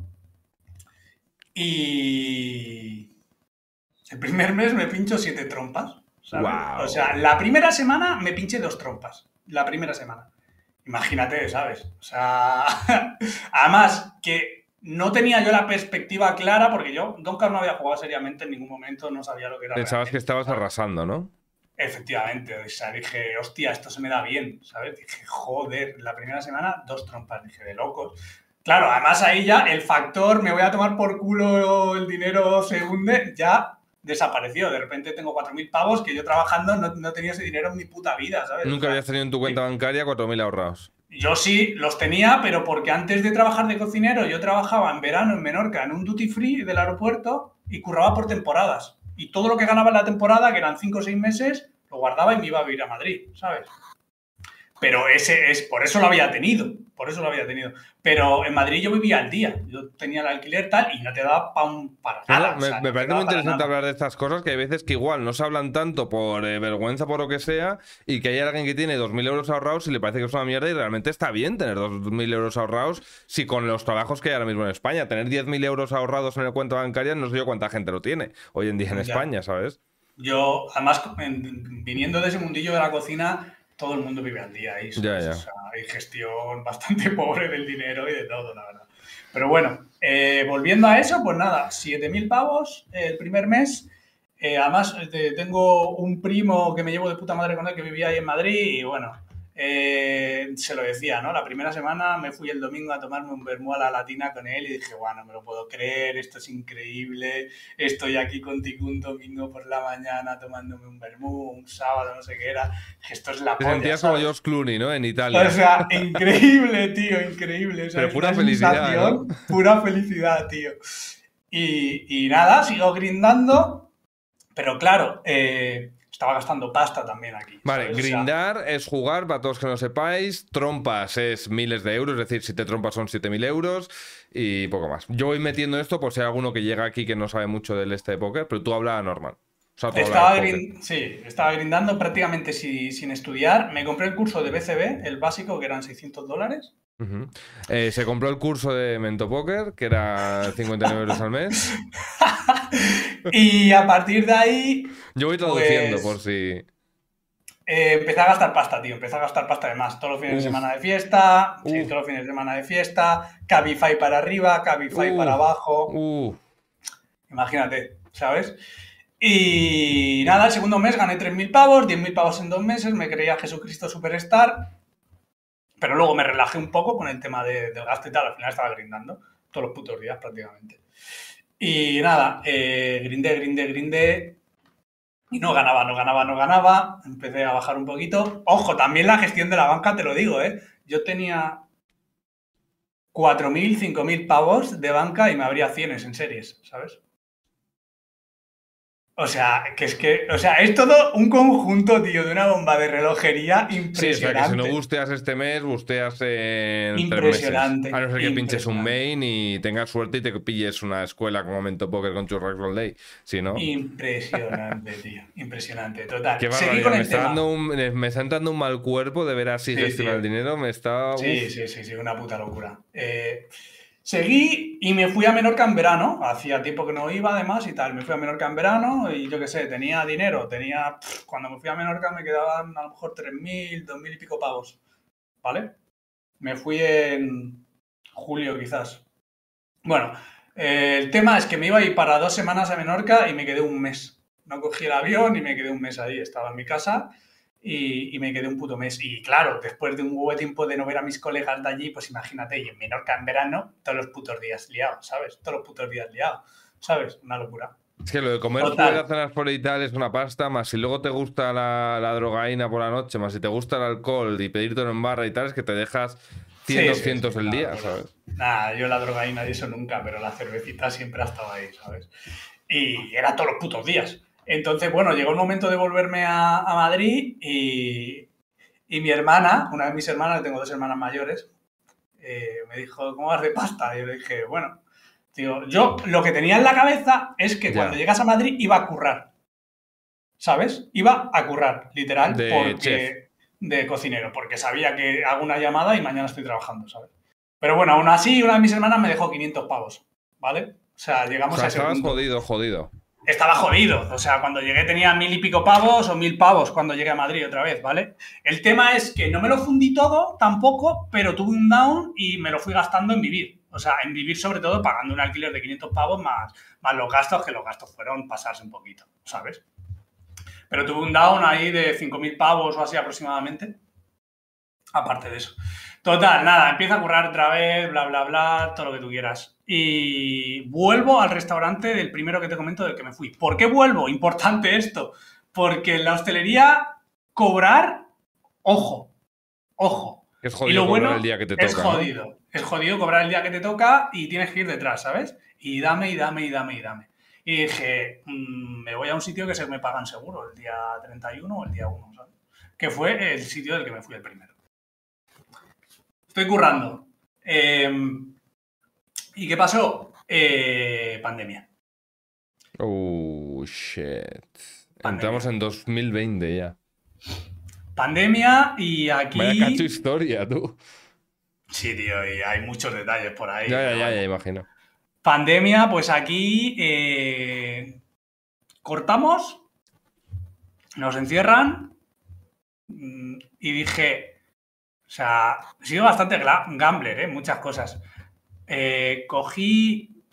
Y el primer mes me pincho 7 trompas, ¿sabes? O sea, ¡Wow! la primera semana me pinché 2 trompas. La primera semana. Imagínate, ¿sabes? O sea, además que no tenía yo la perspectiva clara porque yo Donker no había jugado seriamente en ningún momento, no sabía lo que era Pensabas que realmente, estabas ¿sabes? arrasando, ¿no? Efectivamente, o sea, dije, hostia, esto se me da bien, ¿sabes? Dije, joder, la primera semana 2 trompas, dije, de locos. Claro, además ahí ya el factor me voy a tomar por culo, el dinero se hunde, ya desapareció. De repente tengo 4.000 pavos que yo trabajando no tenía ese dinero en mi puta vida, ¿sabes? O Nunca sea, habías tenido en tu cuenta bancaria 4.000 ahorrados. yo sí los tenía, pero porque antes de trabajar de cocinero yo trabajaba en verano en Menorca en un duty free del aeropuerto y curraba por temporadas. Y todo lo que ganaba en la temporada, que eran 5 o 6 meses, lo guardaba y me iba a vivir a Madrid, ¿sabes? Pero por eso lo había tenido, Pero en Madrid yo vivía al día, yo tenía el alquiler tal y no te daba para nada. Bueno, me parece muy interesante hablar de estas cosas, que hay veces que igual no se hablan tanto por vergüenza, por lo que sea, y que hay alguien que tiene 2.000 euros ahorrados y le parece que es una mierda y realmente está bien tener 2.000 euros ahorrados si con los trabajos que hay ahora mismo en España. Tener 10.000 euros ahorrados en el cuenta bancaria no sé yo cuánta gente lo tiene hoy en día en España, ¿sabes? Yo, además, viniendo de ese mundillo de la cocina, todo el mundo vive al día ahí. Ya. O sea, hay gestión bastante pobre del dinero y de todo, la verdad. Pero bueno, volviendo a eso, pues nada, 7.000 pavos el primer mes. Además, tengo un primo que me llevo de puta madre con él que vivía ahí en Madrid y bueno, se lo decía, ¿no? La primera semana me fui el domingo a tomarme un vermú a la latina con él y dije, bueno, no me lo puedo creer, esto es increíble, estoy aquí contigo un domingo por la mañana tomándome un vermú, un sábado, no sé qué era, esto es la Te polla, sentías ¿sabes? como George Clooney, ¿no? En Italia. O sea, increíble, tío, increíble. O sea, Pero pura una felicidad, sensación, ¿no? pura felicidad, tío. Y nada, sigo grindando, pero claro, estaba gastando pasta también aquí. Vale, ¿sabes? O sea, grindar es jugar, para todos que no sepáis. Trompas es miles de euros, es decir, si te trompas son 7.000 euros y poco más. Yo voy metiendo esto por si hay alguno que llega aquí que no sabe mucho del este de póker, pero tú hablas normal. O sea, tú hablas de póker. sí, estaba grindando prácticamente sin estudiar. Me compré el curso de BCB, el básico, que eran $600. Ujú. Se compró el curso de Mento Póker, que era 59 euros al mes. Y a partir de ahí, Yo voy traduciendo pues, por si... empecé a gastar pasta, tío. Empecé a gastar pasta además. Todos los fines de semana de fiesta. Sí, todos los fines de semana de fiesta. Cabify para arriba, Cabify para abajo. Imagínate, ¿sabes? Y nada, el segundo mes gané 3.000 pavos, 10.000 pavos en 2 meses. Me creía Jesucristo Superstar. Pero luego me relajé un poco con el tema del gasto y tal. Al final estaba grindando todos los putos días prácticamente. Y nada, grindé. Y no ganaba. Empecé a bajar un poquito. Ojo, también la gestión de la banca, te lo digo, ¿eh? Yo tenía 4.000, 5.000 pavos de banca y me abría 100 en series, ¿sabes? O sea, es todo un conjunto, tío, de una bomba de relojería impresionante. Sí, o sea, que si no busteas este mes, busteas en 3 meses. Impresionante. A no ser que pinches un main y tengas suerte y te pilles una escuela como Mento Póker con Churrax All Day. Si no... Impresionante, tío. Impresionante, total. Qué Seguí barbaridad. con Me el está, tema. me está entrando un mal cuerpo de ver así gestionar el dinero. Me está... Sí, una puta locura. Seguí y me fui a Menorca en verano. Hacía tiempo que no iba, además, y tal. Me fui a Menorca en verano y yo qué sé, tenía dinero. Cuando me fui a Menorca me quedaban a lo mejor 3.000, 2.000 y pico pavos. ¿Vale? Me fui en julio, quizás. Bueno, el tema es que me iba a ir para 2 semanas a Menorca y me quedé un mes. No cogí el avión y me quedé un mes ahí. Estaba en mi casa y me quedé un puto mes. Y claro, después de un huevo de tiempo de no ver a mis colegas de allí, pues imagínate, y en Menorca en verano, todos los putos días liados, ¿sabes? Todos los putos días liados, ¿sabes? Una locura. Es que lo de comer fuera, cenar fuera y tal es una pasta, más si luego te gusta la drogaína por la noche, más si te gusta el alcohol y pedírtelo en barra y tal, es que te dejas 100, 200 el día, ¿sabes? Nada, yo la drogaína y eso nunca, pero la cervecita siempre ha estado ahí, ¿sabes? Y era todos los putos días. Entonces, bueno, llegó el momento de volverme a Madrid y mi hermana, una de mis hermanas, tengo 2 hermanas mayores, me dijo, ¿cómo vas de pasta? Y yo le dije, bueno, tío, yo lo que tenía en la cabeza es que cuando llegas a Madrid iba a currar, ¿sabes? Iba a currar, literal, de cocinero, porque sabía que hago una llamada y mañana estoy trabajando, ¿sabes? Pero bueno, aún así, una de mis hermanas me dejó 500 pavos, ¿vale? O sea, llegamos a ese punto. Estabas jodido. Estaba jodido, o sea, cuando llegué tenía 1.000 y pico pavos o 1.000 pavos cuando llegué a Madrid otra vez, ¿vale? El tema es que no me lo fundí todo tampoco, pero tuve un down y me lo fui gastando en vivir. O sea, en vivir sobre todo pagando un alquiler de 500 pavos más los gastos, que los gastos fueron pasarse un poquito, ¿sabes? Pero tuve un down ahí de 5.000 pavos o así aproximadamente. Aparte de eso. Total, nada, empieza a currar otra vez, bla, bla, bla, todo lo que tú quieras. Y vuelvo al restaurante del primero que te comento del que me fui. ¿Por qué vuelvo? Importante esto. Porque en la hostelería cobrar, ojo. Es Y jodido lo cobrar bueno el día que te toca, es jodido. ¿No? Es jodido cobrar el día que te toca y tienes que ir detrás, ¿sabes? Y dame. Y dije, me voy a un sitio que se me pagan seguro, el día 31 o el día 1, ¿sabes? Que fue el sitio del que me fui el primero. Estoy currando. ¿Y qué pasó? Pandemia. Oh, shit. Pandemia. Entramos en 2020 ya. Pandemia y aquí... Vaya cacho historia, tú. Sí, tío, y hay muchos detalles por ahí. Ya, imagino. Pandemia, pues aquí cortamos, nos encierran y dije, o sea, he sido bastante gambler, muchas cosas. Cogí,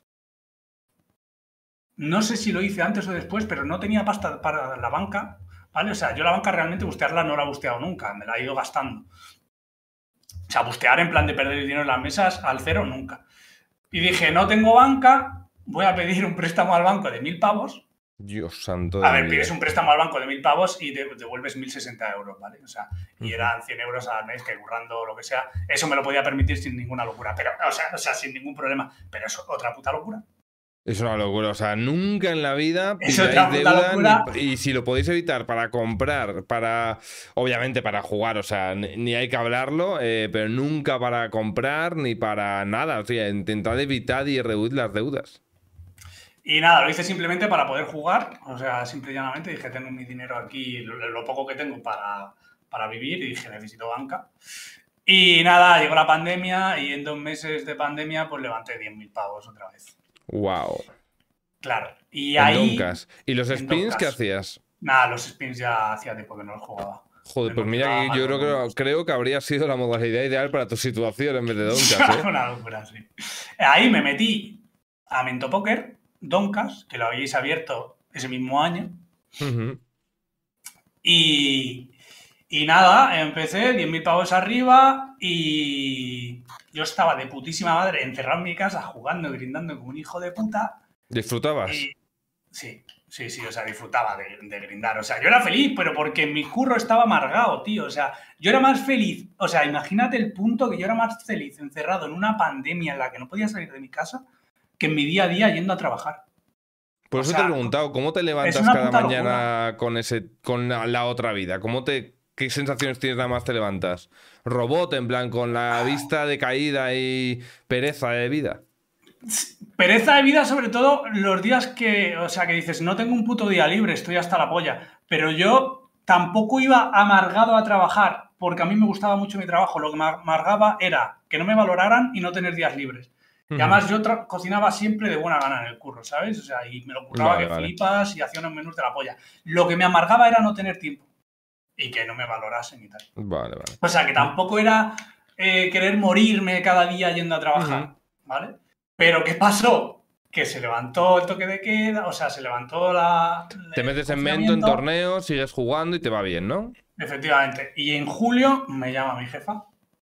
no sé si lo hice antes o después, pero no tenía pasta para la banca, ¿vale? O sea, yo la banca realmente bustearla no la he busteado nunca, me la he ido gastando. O sea, bustear en plan de perder el dinero en las mesas al cero, nunca. Y dije, no tengo banca, voy a pedir un préstamo al banco de 1.000 pavos. Dios santo. A ver, pides un préstamo al banco de 1.000 pavos y devuelves 1.060 euros, ¿vale? O sea, y eran 100 euros al mes, que currando lo que sea, eso me lo podía permitir sin ninguna locura, pero, o sea, sin ningún problema. Pero eso es otra puta locura. Es una locura, o sea, nunca en la vida pidáis deuda y si lo podéis evitar para comprar, obviamente para jugar, o sea, ni hay que hablarlo, pero nunca para comprar ni para nada, o sea, intentad evitar y reducir las deudas. Y nada, lo hice simplemente para poder jugar, o sea, simple y llanamente dije, tengo mi dinero aquí, lo poco que tengo para vivir, y dije, necesito banca. Y nada, llegó la pandemia y en 2 meses de pandemia pues levanté 10.000 pavos otra vez. Wow. Claro. Y en ahí... Doncas. ¿Y los spins qué hacías? Nada, los spins ya hacía tiempo que no los jugaba. Joder, pues mira que yo creo que habría sido la modalidad ideal para tu situación en vez de Doncas, ¿eh? Una locura, sí. Ahí me metí a Mento Poker, Doncas, que lo habíais abierto ese mismo año. Y nada, empecé 10.000 pavos arriba y yo estaba de putísima madre encerrado en mi casa jugando y grindando como un hijo de puta. ¿Disfrutabas? Sí, o sea, disfrutaba de grindar. O sea, yo era feliz, pero porque mi curro estaba amargado, tío. O sea, yo era más feliz. O sea, imagínate el punto que yo era más feliz encerrado en una pandemia en la que no podía salir de mi casa que en mi día a día yendo a trabajar. Por eso te he preguntado, ¿cómo te levantas cada mañana con la otra vida? ¿Qué sensaciones tienes nada más te levantas? ¿Robot, en plan, con la vista decaída y pereza de vida? Pereza de vida, sobre todo los días que dices, no tengo un puto día libre, estoy hasta la polla. Pero yo tampoco iba amargado a trabajar, porque a mí me gustaba mucho mi trabajo. Lo que me amargaba era que no me valoraran y no tener días libres. Y además yo cocinaba siempre de buena gana en el curro, ¿sabes? O sea, y me lo curraba flipas y hacía unos menús de la polla. Lo que me amargaba era no tener tiempo y que no me valorasen y tal. Vale. O sea, que tampoco era querer morirme cada día yendo a trabajar, ¿vale? Pero ¿qué pasó? Que se levantó el toque de queda, o sea, se levantó Te metes en Mento, en torneos, sigues jugando y te va bien, ¿no? Efectivamente. Y en julio me llama mi jefa.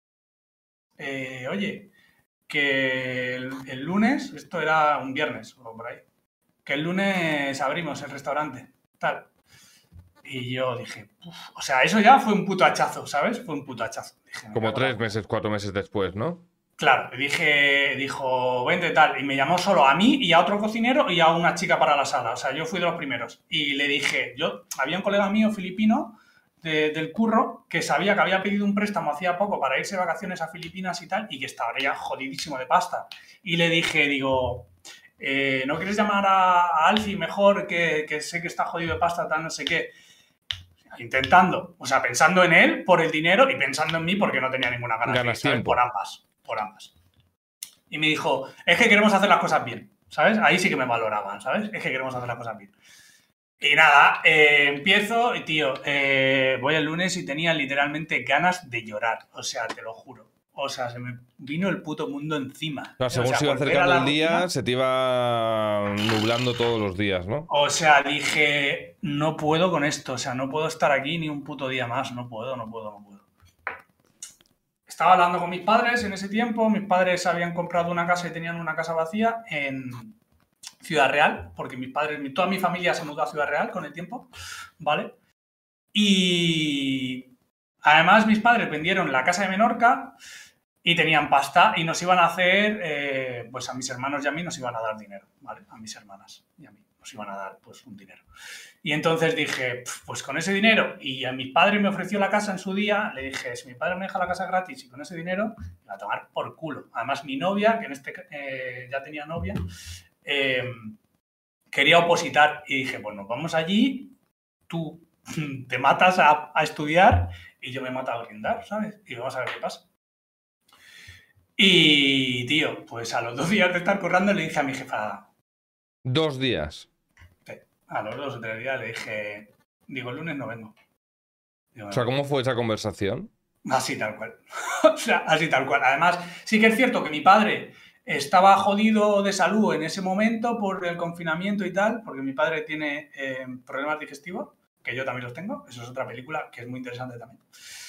Oye, que el lunes, esto era un viernes o por ahí, que el lunes abrimos el restaurante, tal. Y yo dije, o sea, eso ya fue un puto hachazo, ¿sabes? Fue un puto hachazo. Dije, como 3 meses, 4 meses después, ¿no? Claro, dijo, vente tal, y me llamó solo a mí y a otro cocinero y a una chica para la sala, o sea, yo fui de los primeros. Y le dije, había un colega mío filipino del curro que sabía que había pedido un préstamo hacía poco para irse de vacaciones a Filipinas y tal, y que estaría jodidísimo de pasta. Y le dije, ¿no quieres llamar a Alfie mejor, que sé que está jodido de pasta, tal, no sé qué? Intentando, o sea, pensando en él por el dinero y pensando en mí porque no tenía ninguna ganas, ¿sabes? Por ambas. Y me dijo, es que queremos hacer las cosas bien, ¿sabes? Ahí sí que me valoraban, ¿sabes? Es que queremos hacer las cosas bien. Y nada, empiezo y, tío, voy el lunes y tenía literalmente ganas de llorar, o sea, te lo juro. O sea, se me vino el puto mundo encima. Según se iba acercando el día, se te iba nublando todos los días, ¿no? O sea, dije, no puedo con esto, o sea, no puedo estar aquí ni un puto día más, no puedo. Estaba hablando con mis padres en ese tiempo, mis padres habían comprado una casa y tenían una casa vacía en Ciudad Real, porque mis padres, toda mi familia se mudó a Ciudad Real con el tiempo, ¿vale? Y además mis padres vendieron la casa de Menorca y tenían pasta y nos iban a hacer, pues a mis hermanos y a mí nos iban a dar dinero, ¿vale? A mis hermanas y a mí nos iban a dar pues un dinero. Y entonces dije, pues con ese dinero, y a mi padre me ofreció la casa en su día, le dije, si mi padre me deja la casa gratis y con ese dinero, me va a tomar por culo. Además mi novia, que en este ya tenía novia, quería opositar y dije, pues nos vamos allí, tú te matas a estudiar y yo me mato a brindar, ¿sabes? Y vamos a ver qué pasa. Y, tío, pues a los 2 días de estar currando le dije a mi jefa... 2 días. Sí, a los 2 o 3 días le dije, digo, el lunes no vengo. Digo, O sea, ¿cómo fue esa conversación? Así tal cual. O sea, así tal cual. Además, sí que es cierto que mi padre estaba jodido de salud en ese momento por el confinamiento y tal, porque mi padre tiene problemas digestivos, que yo también los tengo. Eso es otra película que es muy interesante también.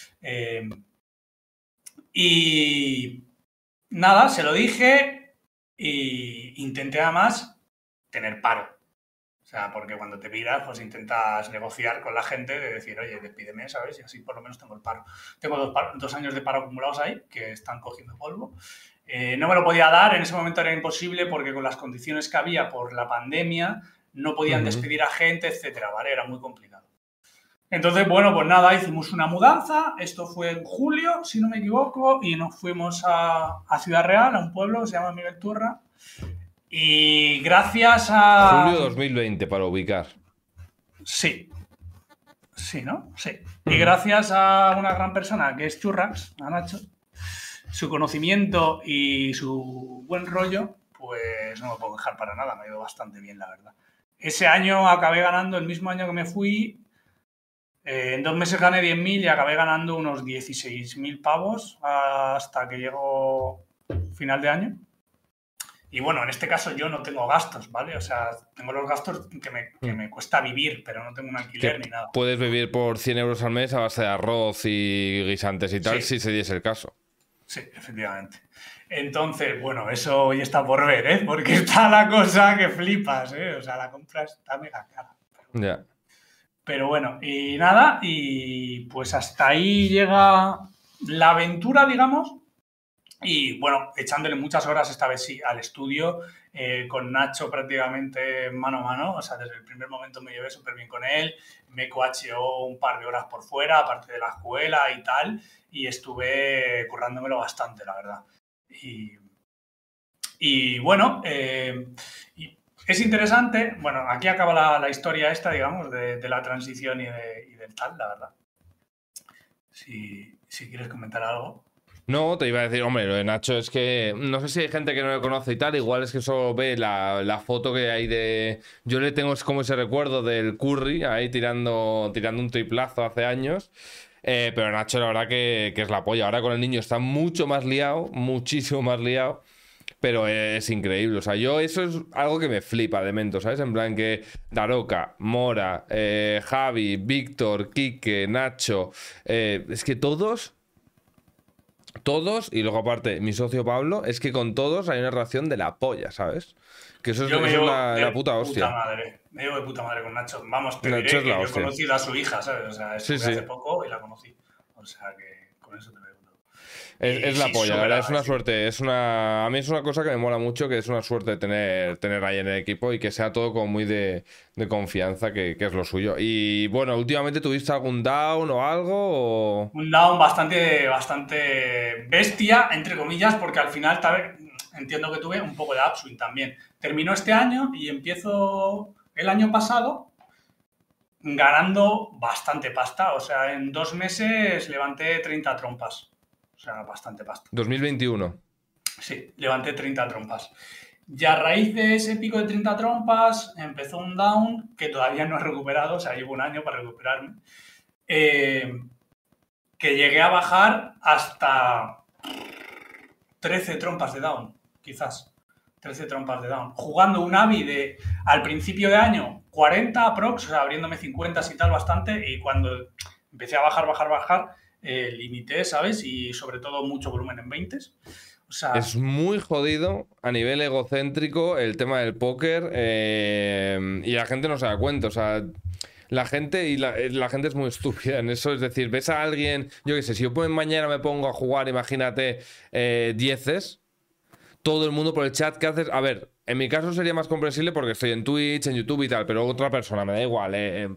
Y nada, se lo dije e intenté además tener paro. O sea, porque cuando te piras, pues intentas negociar con la gente de decir, oye, despídeme, ¿sabes? Y así por lo menos tengo el paro. Tengo 2 años de paro acumulados ahí, que están cogiendo polvo. No me lo podía dar, en ese momento era imposible porque con las condiciones que había por la pandemia no podían despedir a gente, etcétera, ¿vale? Era muy complicado. Entonces, bueno, pues nada, hicimos una mudanza, esto fue en julio, si no me equivoco, y nos fuimos a Ciudad Real, a un pueblo que se llama Miguel Turra, y gracias a... Julio 2020, para ubicar. Sí. Sí, ¿no? Sí. Y gracias a una gran persona que es Churrax, a Nacho, su conocimiento y su buen rollo, pues no me puedo quejar para nada, me ha ido bastante bien, la verdad. Ese año acabé ganando, el mismo año que me fui, en 2 meses gané 10.000 y acabé ganando unos 16.000 pavos hasta que llegó final de año. Y bueno, en este caso yo no tengo gastos, ¿vale? O sea, tengo los gastos que me cuesta vivir, pero no tengo un alquiler ni nada. Puedes vivir por 100 euros al mes a base de arroz y guisantes y tal, Sí. si se diese el caso. Sí, efectivamente. Entonces, bueno, eso hoy está por ver, ¿eh? Porque está la cosa que flipas, ¿eh? O sea, la compra está mega cara. Ya. Pero bueno, y nada, y pues hasta ahí llega la aventura, digamos. Y bueno, echándole muchas horas esta vez sí al estudio, con Nacho prácticamente mano a mano. O sea, desde el primer momento me llevé súper bien con él. Me coacheó un par de horas por fuera, aparte de la escuela y tal. Y estuve currándomelo bastante, la verdad. Y bueno, es interesante. Bueno, aquí acaba la historia esta, digamos, de la transición y del tal, la verdad. Si quieres comentar algo. No, te iba a decir, hombre, lo de Nacho es que no sé si hay gente que no le conoce y tal, igual es que solo ve la foto que hay de... Yo le tengo como ese recuerdo del Curry ahí tirando un triplazo hace años, pero Nacho la verdad que es la polla. Ahora con el niño está mucho más liado, muchísimo más liado, pero es increíble. O sea, yo eso es algo que me flipa de Mento, ¿sabes? En plan que Daroca, Mora, Javi, Víctor, Quique, Nacho, es que todos, y luego aparte mi socio Pablo, es que con todos hay una relación de la polla, ¿sabes? Que eso es la puta hostia. Me llevo de puta madre con Nacho. Vamos, te Nacho diré es que la yo he hostia. conocido a su hija, ¿sabes? O sea, estuve Sí. hace poco y la conocí. O sea, que con eso te lo digo todo. Es la polla, la verdad, es una suerte. A mí es una cosa que me mola mucho, que es una suerte tener ahí en el equipo y que sea todo como muy de confianza, que es lo suyo. Y bueno, últimamente tuviste algún down o algo. Un down bastante bestia, entre comillas, porque al final entiendo que tuve un poco de upswing también. Terminó este año y empiezo el año pasado ganando bastante pasta. O sea, en 2 meses levanté 30 trompas. O sea, bastante pasta. 2021. Sí, levanté 30 trompas. Y a raíz de ese pico de 30 trompas empezó un down que todavía no he recuperado. O sea, llevo un año para recuperarme. Que llegué a bajar hasta 13 trompas de down, quizás. 13 trompas de down. Jugando un Avi de, al principio de año, 40 aprox, o sea, abriéndome 50 y tal bastante, y cuando empecé a bajar, limité, ¿sabes? Y sobre todo mucho volumen en 20. O sea, Es muy jodido a nivel egocéntrico el tema del póker y la gente no se da cuenta. O sea, la gente la gente es muy estúpida en eso. Es decir, ves a alguien, yo qué sé, si yo mañana me pongo a jugar, imagínate, dieces, todo el mundo por el chat que haces. A ver, en mi caso sería más comprensible porque estoy en Twitch, en YouTube y tal, pero otra persona me da igual.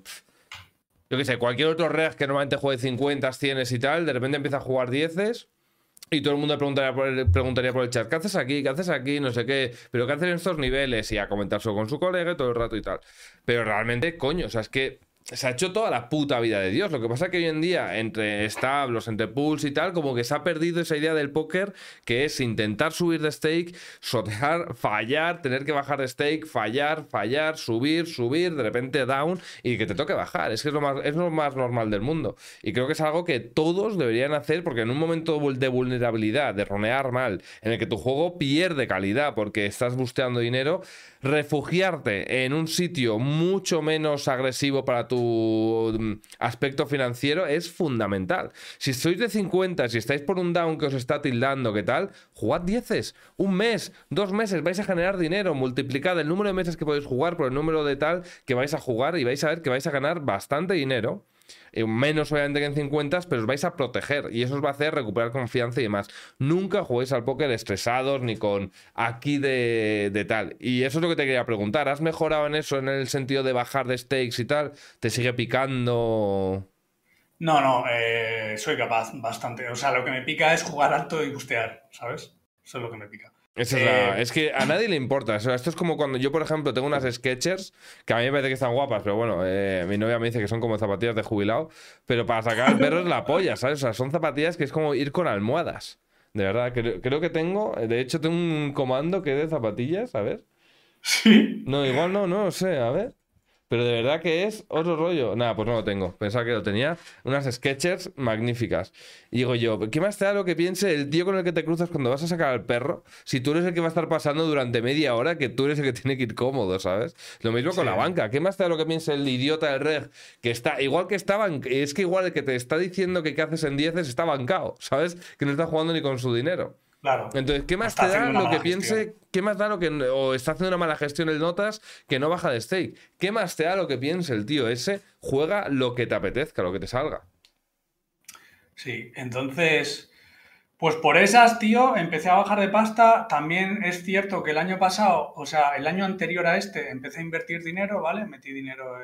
Yo qué sé, cualquier otro reg que normalmente juegue 50, 100 y tal, de repente empieza a jugar dieces. Y todo el mundo preguntaría por el chat, ¿qué haces aquí? ¿Qué haces aquí? No sé qué. ¿Pero qué haces en estos niveles? Y a comentarlo con su colega todo el rato y tal. Pero realmente, coño, o sea, es que se ha hecho toda la puta vida de Dios. Lo que pasa es que hoy en día, entre establos, entre pools y tal, como que se ha perdido esa idea del póker, que es intentar subir de stake, sotear, fallar, tener que bajar de stake, fallar, subir, de repente down y que te toque bajar. Es que es lo más normal del mundo. Y creo que es algo que todos deberían hacer porque en un momento de vulnerabilidad, de ronear mal, en el que tu juego pierde calidad porque estás busteando dinero, refugiarte en un sitio mucho menos agresivo para tu aspecto financiero es fundamental. Si sois de 50, si estáis por un down que os está tildando, ¿qué tal? Jugad 10, un mes, 2 meses, vais a generar dinero, multiplicad el número de meses que podéis jugar por el número de tal que vais a jugar y vais a ver que vais a ganar bastante dinero. Menos obviamente que en 50, pero os vais a proteger y eso os va a hacer recuperar confianza y demás. Nunca juguéis al póker estresados ni con aquí de tal. Y eso es lo que te quería preguntar. ¿Has mejorado en eso, en el sentido de bajar de stakes y tal? ¿Te sigue picando? no, soy capaz bastante. O sea, lo que me pica es jugar alto y bustear, ¿sabes? Eso es lo que me pica. Es que a nadie le importa. O sea, esto es como cuando yo, por ejemplo, tengo unas Skechers que a mí me parece que están guapas, pero bueno, mi novia me dice que son como zapatillas de jubilado, pero para sacar al perro es la polla, ¿sabes? O sea, son zapatillas que es como ir con almohadas. De verdad, creo que tengo, de hecho, tengo un comando que es de zapatillas, a ver. Sí. No, igual no sé, a ver. Pero de verdad que es otro rollo. Nada, pues no lo tengo. Pensaba que lo tenía. Unas Skechers magníficas. Y digo yo, ¿qué más te da lo que piense el tío con el que te cruzas cuando vas a sacar al perro? Si tú eres el que va a estar pasando durante media hora, que tú eres el que tiene que ir cómodo, ¿sabes? Lo mismo con Sí. la banca. ¿Qué más te da lo que piense el idiota del reg? Que está, igual que estaban, es que igual el que te está diciendo que qué haces en 10 está bancado, ¿sabes? Que no está jugando ni con su dinero. Claro. Entonces, ¿qué O más está te da haciendo una lo que mala gestión. piense? ¿Qué más da lo que... O está haciendo una mala gestión el Notas que no baja de stake? ¿Qué más te da lo que piense el tío ese? Juega lo que te apetezca, lo que te salga. Sí, entonces, pues por esas, tío, empecé a bajar de pasta. También es cierto que el año pasado, o sea, el año anterior a este, empecé a invertir dinero, ¿vale? Metí dinero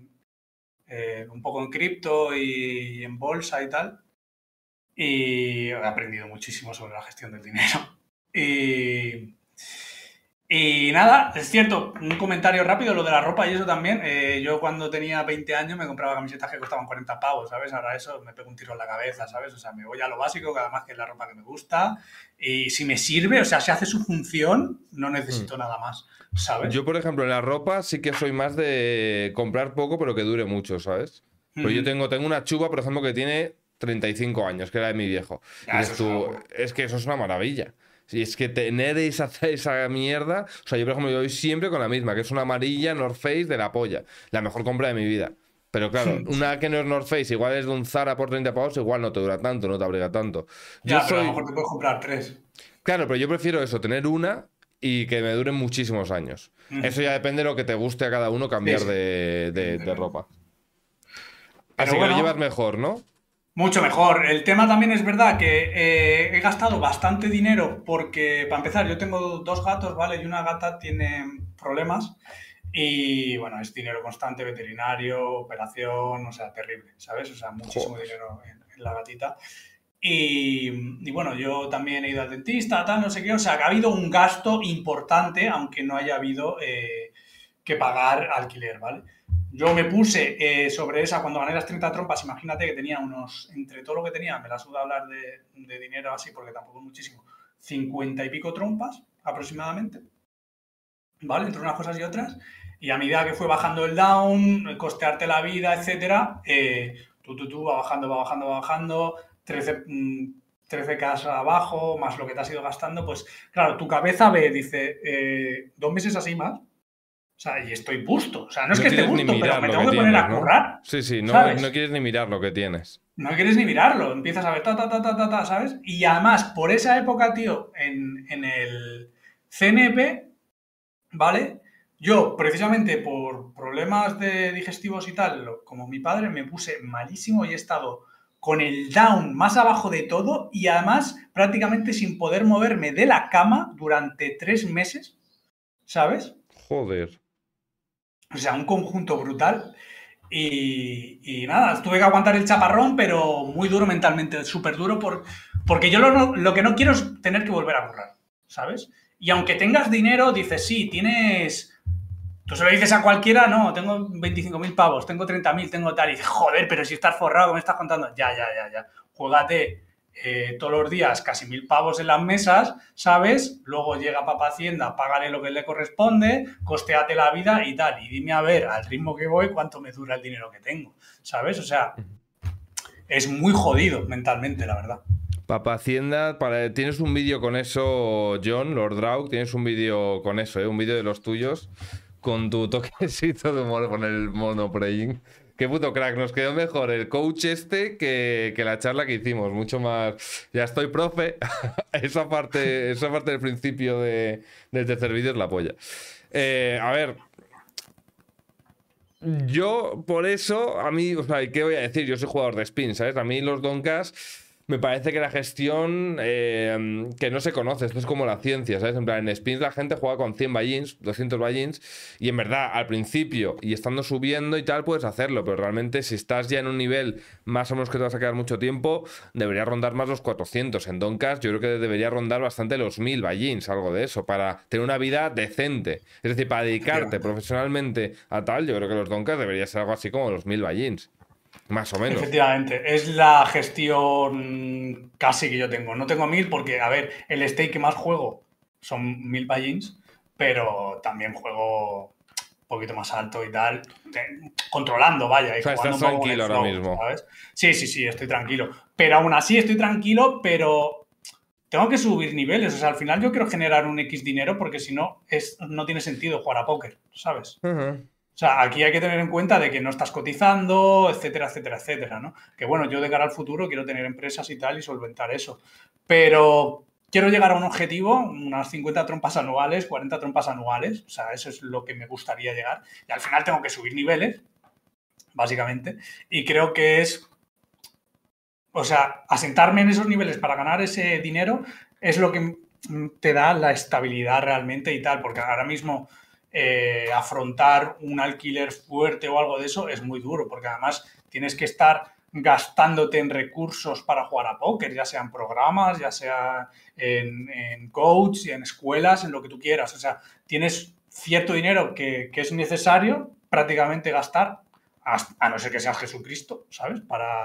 un poco en cripto y en bolsa y tal. Y he aprendido muchísimo sobre la gestión del dinero. Y, y nada, es cierto, un comentario rápido, lo de la ropa y eso también. Yo cuando tenía 20 años me compraba camisetas que costaban 40 pavos, ¿sabes? Ahora eso me pego un tiro en la cabeza, ¿sabes? O sea, me voy a lo básico, que además que es la ropa que me gusta. Y si me sirve, o sea, si hace su función, no necesito nada más, ¿sabes? Yo, por ejemplo, en la ropa sí que soy más de comprar poco, pero que dure mucho, ¿sabes? Pero yo tengo una chupa, por ejemplo, que tiene 35 años, que era de mi viejo. Y Ya, eso dices es una tú, locura. es que eso es una maravilla. Si es que tener esa mierda. O sea, yo, por ejemplo, yo voy siempre con la misma, que es una amarilla North Face de la polla. La mejor compra de mi vida. Pero claro, una que no es North Face, igual es de un Zara por 30 pavos, igual no te dura tanto, no te abriga tanto. Yo Ya, pero a lo mejor soy. te puedes comprar tres. Claro, pero yo prefiero eso, tener una y que me duren muchísimos años. Eso ya depende de lo que te guste a cada uno Sí, cambiar sí, de evidentemente. ropa. Pero Así que lo llevas bueno, mejor, ¿no? mucho mejor. El tema también es verdad que he gastado bastante dinero porque, para empezar, yo tengo dos gatos, ¿vale? Y una gata tiene problemas y, bueno, es dinero constante, veterinario, operación, o sea, terrible, ¿sabes? O sea, muchísimo Joder. dinero en la gatita. Y, bueno, yo también he ido al dentista, tal, no sé qué. O sea, que ha habido un gasto importante, aunque no haya habido que pagar alquiler, ¿vale? Yo me puse sobre esa, cuando gané las 30 trompas, imagínate que tenía unos, entre todo lo que tenía, me la suda hablar de dinero así, porque tampoco es muchísimo, 50 y pico trompas aproximadamente, ¿vale? Entre unas cosas y otras. Y a medida que fue bajando el down, costearte la vida, etcétera, va bajando, va bajando, va bajando. 13, 13K abajo, más lo que te has ido gastando, pues claro, tu cabeza ve, dice, 2 meses así más. O sea, y estoy busto. O sea, no es No que esté quieres ni busto, pero mirar me lo tengo que que poner tienes, a ¿no? currar, Sí, sí, no ¿sabes? quieres ni mirar lo que tienes. No quieres ni mirarlo, empiezas a ver ¿sabes? Y además, por esa época, tío, en el CNP, ¿vale? Yo, precisamente por problemas de digestivos y tal, como mi padre, me puse malísimo y he estado con el down más abajo de todo y además prácticamente sin poder moverme de la cama durante 3 meses, ¿sabes? Joder. O sea, un conjunto brutal. Y nada, tuve que aguantar el chaparrón, pero muy duro mentalmente, súper duro, porque yo lo que no quiero es tener que volver a currar, ¿sabes? Y aunque tengas dinero, dices, sí, tienes... Tú se lo dices a cualquiera, no, tengo 25.000 pavos, tengo 30.000, tengo tal, y dices, joder, pero si estás forrado, me estás contando? Ya. Juégate todos los días casi 1.000 pavos en las mesas, ¿sabes? Luego llega Papá Hacienda, págale lo que le corresponde, costeate la vida y tal. Y dime a ver, al ritmo que voy, cuánto me dura el dinero que tengo, ¿sabes? O sea, es muy jodido mentalmente, la verdad. Papá Hacienda, tienes un vídeo con eso, John, Lord Draug, tienes un vídeo con eso, ¿eh? Un vídeo de los tuyos, con tu toquecito de humor con el monopraying. Qué puto crack, nos quedó mejor el coach este que la charla que hicimos, mucho más. Ya estoy, profe. Esa parte del principio del tercer vídeo es la polla. A ver, yo por eso, a mí, o sea, ¿qué voy a decir? Yo soy jugador de spin, ¿sabes? A mí los Donkas me parece que la gestión que no se conoce, esto es como la ciencia, ¿sabes? En plan, en spins la gente juega con 100 buy-ins, 200 buy-ins, y en verdad, al principio, y estando subiendo y tal, puedes hacerlo, pero realmente si estás ya en un nivel más o menos que te vas a quedar mucho tiempo, debería rondar más los 400. En Donkas yo creo que debería rondar bastante los 1000 buy-ins, algo de eso, para tener una vida decente. Es decir, para dedicarte profesionalmente a tal, yo creo que los Donkas debería ser algo así como los 1000 buy-ins. Más o menos. Efectivamente, es la gestión casi que yo tengo. No tengo 1.000 porque, a ver, el stake que más juego son 1.000 buy-ins, pero también juego un poquito más alto y tal, controlando, vaya, O y sea, jugando estás un poco con el tranquilo ahora flow, mismo. ¿sabes? Sí, estoy tranquilo. Pero aún así estoy tranquilo, pero tengo que subir niveles. O sea, al final yo quiero generar un X dinero porque si no, no tiene sentido jugar a póker, ¿sabes? Ujú. O sea, aquí hay que tener en cuenta de que no estás cotizando, etcétera, ¿no? Que bueno, yo de cara al futuro quiero tener empresas y tal y solventar eso. Pero quiero llegar a un objetivo, unas 50 trompas anuales, 40 trompas anuales. O sea, eso es lo que me gustaría llegar. Y al final tengo que subir niveles, básicamente. Y creo que es, o sea, asentarme en esos niveles para ganar ese dinero es lo que te da la estabilidad realmente y tal. Porque ahora mismo afrontar un alquiler fuerte o algo de eso es muy duro, porque además tienes que estar gastándote en recursos para jugar a póker, ya sean programas, ya sea en coach, en escuelas, en lo que tú quieras. O sea, tienes cierto dinero que es necesario prácticamente gastar, a no ser que seas Jesucristo, ¿sabes?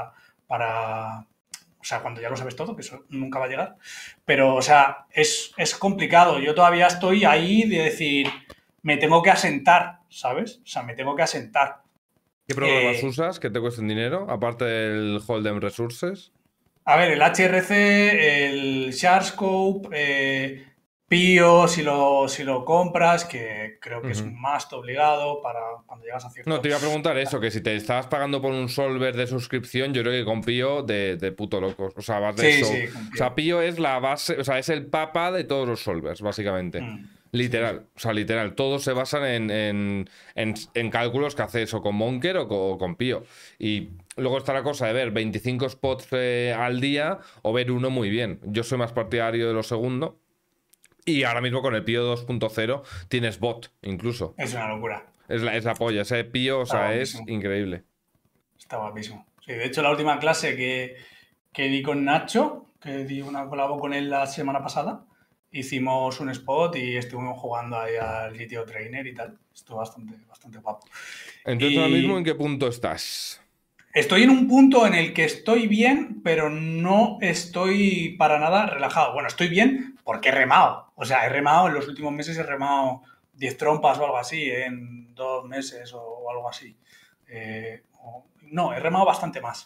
O sea, cuando ya lo sabes todo, que eso nunca va a llegar. Pero, o sea, es complicado. Yo todavía estoy ahí de decir, me tengo que asentar, ¿sabes? O sea, me tengo que asentar. ¿Qué programas usas que te cuesten dinero? Aparte del Hold'em Resources. A ver, el HRC, el Sharscope, Pio, si lo compras, que creo que es Ujú. un must obligado para cuando llegas a No, cierto... te iba a preguntar eso, que si te estabas pagando por un solver de suscripción, yo creo que con Pio de puto locos. O sea, vas de Sí, show. sí, con O sea, Pio. Pio es la base, o sea, es el papa de todos los solvers, básicamente. Sí. Literal, o sea, literal. Todos se basan en cálculos que haces o con Monker o con Pio. Y luego está la cosa de ver 25 spots al día o ver uno muy bien. Yo soy más partidario de lo segundo. Y ahora mismo con el Pio 2.0 tienes bot, incluso. Es una locura. Es la polla. Ese Pio, o Está sea, es guapísimo. increíble. Está guapísimo. Sí, de hecho, la última clase que di con Nacho, que di una colabo con él la semana pasada, hicimos un spot y estuvimos jugando ahí al Litio Trainer y tal. Estuvo bastante guapo. Entonces, ahora mismo, ¿en Y qué punto estás? estoy en un punto en el que estoy bien, pero no estoy para nada relajado. Bueno, estoy bien porque he remado. O sea, he remado, en los últimos meses he remado 10 trompas o algo así, en 2 meses o algo así. No, he remado bastante más.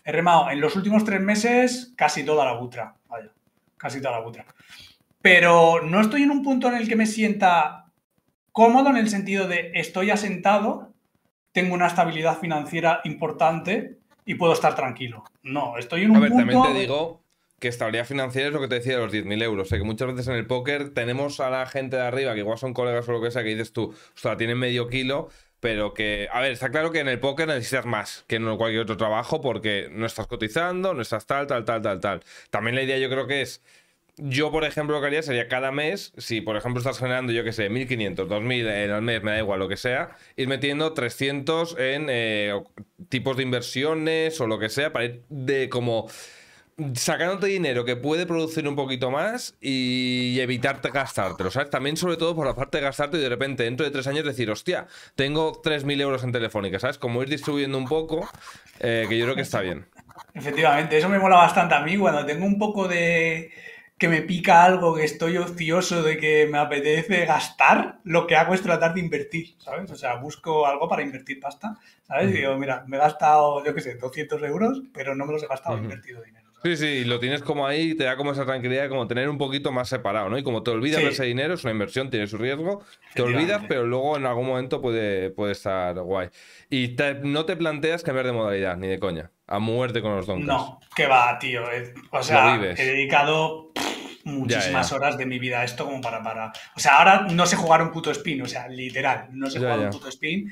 He remado en los últimos 3 meses casi toda la butra, vaya, casi toda la butra. Pero no estoy en un punto en el que me sienta cómodo en el sentido de estoy asentado, tengo una estabilidad financiera importante y puedo estar tranquilo. No, estoy en un punto... también te digo que estabilidad financiera es lo que te decía de los 10.000 euros. Que muchas veces en el póker tenemos a la gente de arriba, que igual son colegas o lo que sea, que dices tú, o sea, tienen medio kilo, pero que, a ver, está claro que en el póker necesitas más que en cualquier otro trabajo porque no estás cotizando, no estás tal. También la idea yo creo que es... Yo, por ejemplo, lo que haría sería cada mes, si por ejemplo estás generando, yo qué sé, 1.500, 2.000 al mes, me da igual lo que sea, ir metiendo 300 en tipos de inversiones o lo que sea, para ir de como sacándote dinero que puede producir un poquito más y evitarte gastártelo, ¿sabes? También, sobre todo, por la parte de gastarte y de repente, dentro de 3 años, decir, hostia, tengo 3.000 euros en Telefónica, ¿sabes? Como ir distribuyendo un poco, que yo creo que está bien. Efectivamente, eso me mola bastante a mí cuando tengo un poco de que me pica algo, que estoy ocioso, de que me apetece gastar, lo que hago es tratar de invertir, ¿sabes? O sea, busco algo para invertir pasta, ¿sabes? Y digo, mira, me he gastado, yo qué sé, 200 euros, pero no me los he gastado, he invertido dinero, Sí, ¿sabes? sí, y lo tienes como ahí, te da como esa tranquilidad, como tener un poquito más separado, ¿no? Y como te olvidas de Sí, ese dinero, es una inversión, tiene su riesgo, te olvidas, efectivamente. pero luego en algún momento puede estar guay. Y no te planteas cambiar de modalidad, ni de coña, a muerte con los doncas. No, que va, tío. O Lo sea, he vives. dedicado Ya, muchísimas ya, horas de mi vida a esto como para... O sea, ahora no sé jugar un puto spin, o sea, literal, no sé ya, jugar un ya. puto spin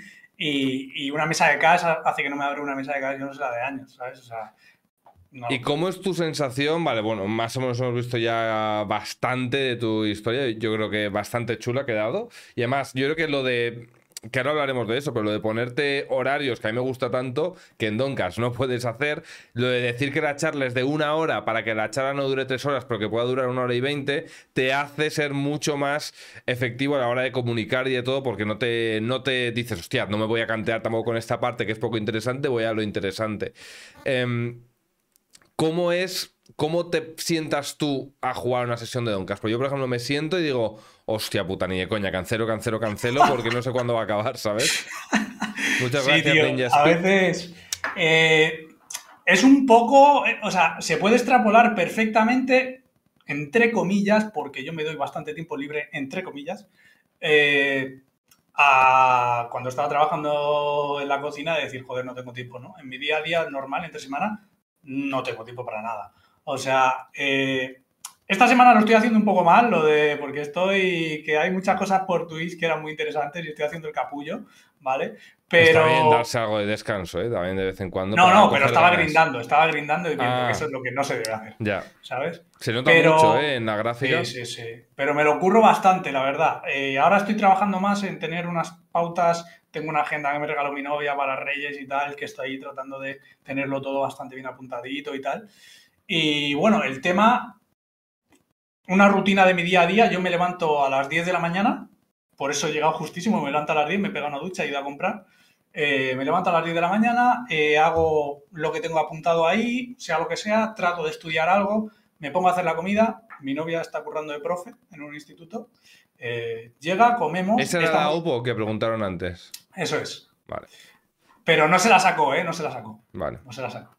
y una mesa de casa hace que no me abra una mesa de casa, yo no sé la de años, ¿sabes? O sea, una ¿Y locura. cómo es tu sensación? Vale, bueno, más o menos hemos visto ya bastante de tu historia. Yo creo que bastante chula ha quedado. Y además, yo creo que lo de. Que ahora hablaremos de eso, pero lo de ponerte horarios, que a mí me gusta tanto, que en Doncas no puedes hacer. Lo de decir que la charla es de 1 hora para que la charla no dure 3 horas, pero que pueda durar 1 hora y 20, te hace ser mucho más efectivo a la hora de comunicar y de todo, porque no te dices, hostia, no me voy a cantear tampoco con esta parte que es poco interesante, voy a lo interesante. Em, ¿Cómo te sientas tú a jugar una sesión de Doncas? Pues yo, por ejemplo, me siento y digo, hostia puta, ni de coña, cancelo, porque no sé cuándo va a acabar, ¿sabes? Muchas Sí, gracias, tío, Ninja a Speed. veces es un poco, o sea, se puede extrapolar perfectamente, entre comillas, porque yo me doy bastante tiempo libre, entre comillas, eh, a cuando estaba trabajando en la cocina, de decir, joder, no tengo tiempo, ¿no? En mi día a día normal, entre semana, no tengo tiempo para nada. O sea, esta semana lo estoy haciendo un poco mal, porque que hay muchas cosas por Twitch que eran muy interesantes y estoy haciendo el capullo, ¿vale? Está bien Pero darse algo de descanso, ¿eh? También de vez en cuando no, para no, pero coger ganas. estaba grindando y bien, porque eso Ah, es lo que no se debe hacer, ya. ¿sabes? Se nota mucho, ¿eh? Pero En la sí, gráfica. sí, sí. Pero me lo ocurro bastante, la verdad. Ahora estoy trabajando más en tener unas pautas. Tengo una agenda que me regaló mi novia para Reyes y tal, que estoy ahí tratando de tenerlo todo bastante bien apuntadito y tal. Y bueno, el tema, una rutina de mi día a día, yo me levanto a las 10 de la mañana, por eso he llegado justísimo, me levanto a las 10, me pego una ducha y he ido a comprar. Me levanto a las 10 de la mañana, hago lo que tengo apuntado ahí, sea lo que sea, trato de estudiar algo, me pongo a hacer la comida, mi novia está currando de profe en un instituto, llega, comemos, ¿Esa era la estamos... OPO que preguntaron antes? Eso es. Vale, Pero no se la sacó, ¿eh? No se la sacó. vale. No se la sacó.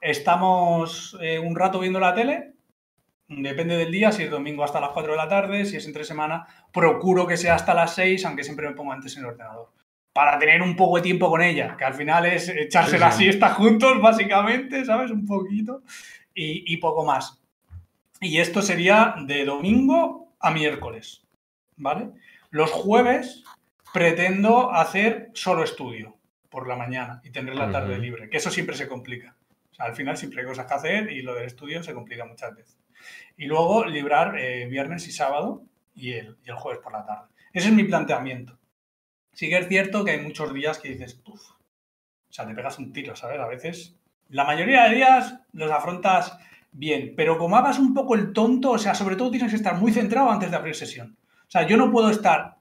Estamos un rato viendo la tele, depende del día, si es domingo hasta las 4 de la tarde, si es entre semana, procuro que sea hasta las 6, aunque siempre me pongo antes en el ordenador. Para tener un poco de tiempo con ella, que al final es Sí, echarse la sí. siesta juntos, básicamente, ¿sabes? Un poquito. Y poco más. Y esto sería de domingo a miércoles, ¿vale? Los jueves pretendo hacer solo estudio por la mañana y tener la tarde Ujú. libre, que eso siempre se complica. O sea, al final siempre hay cosas que hacer y lo del estudio se complica muchas veces. Y luego librar viernes y sábado y el jueves por la tarde. Ese es mi planteamiento. Sí que es cierto que hay muchos días que dices, uff, o sea, te pegas un tiro, ¿sabes? A veces, la mayoría de días los afrontas bien, pero como hagas un poco el tonto, o sea, sobre todo tienes que estar muy centrado antes de abrir sesión. O sea, yo no puedo estar,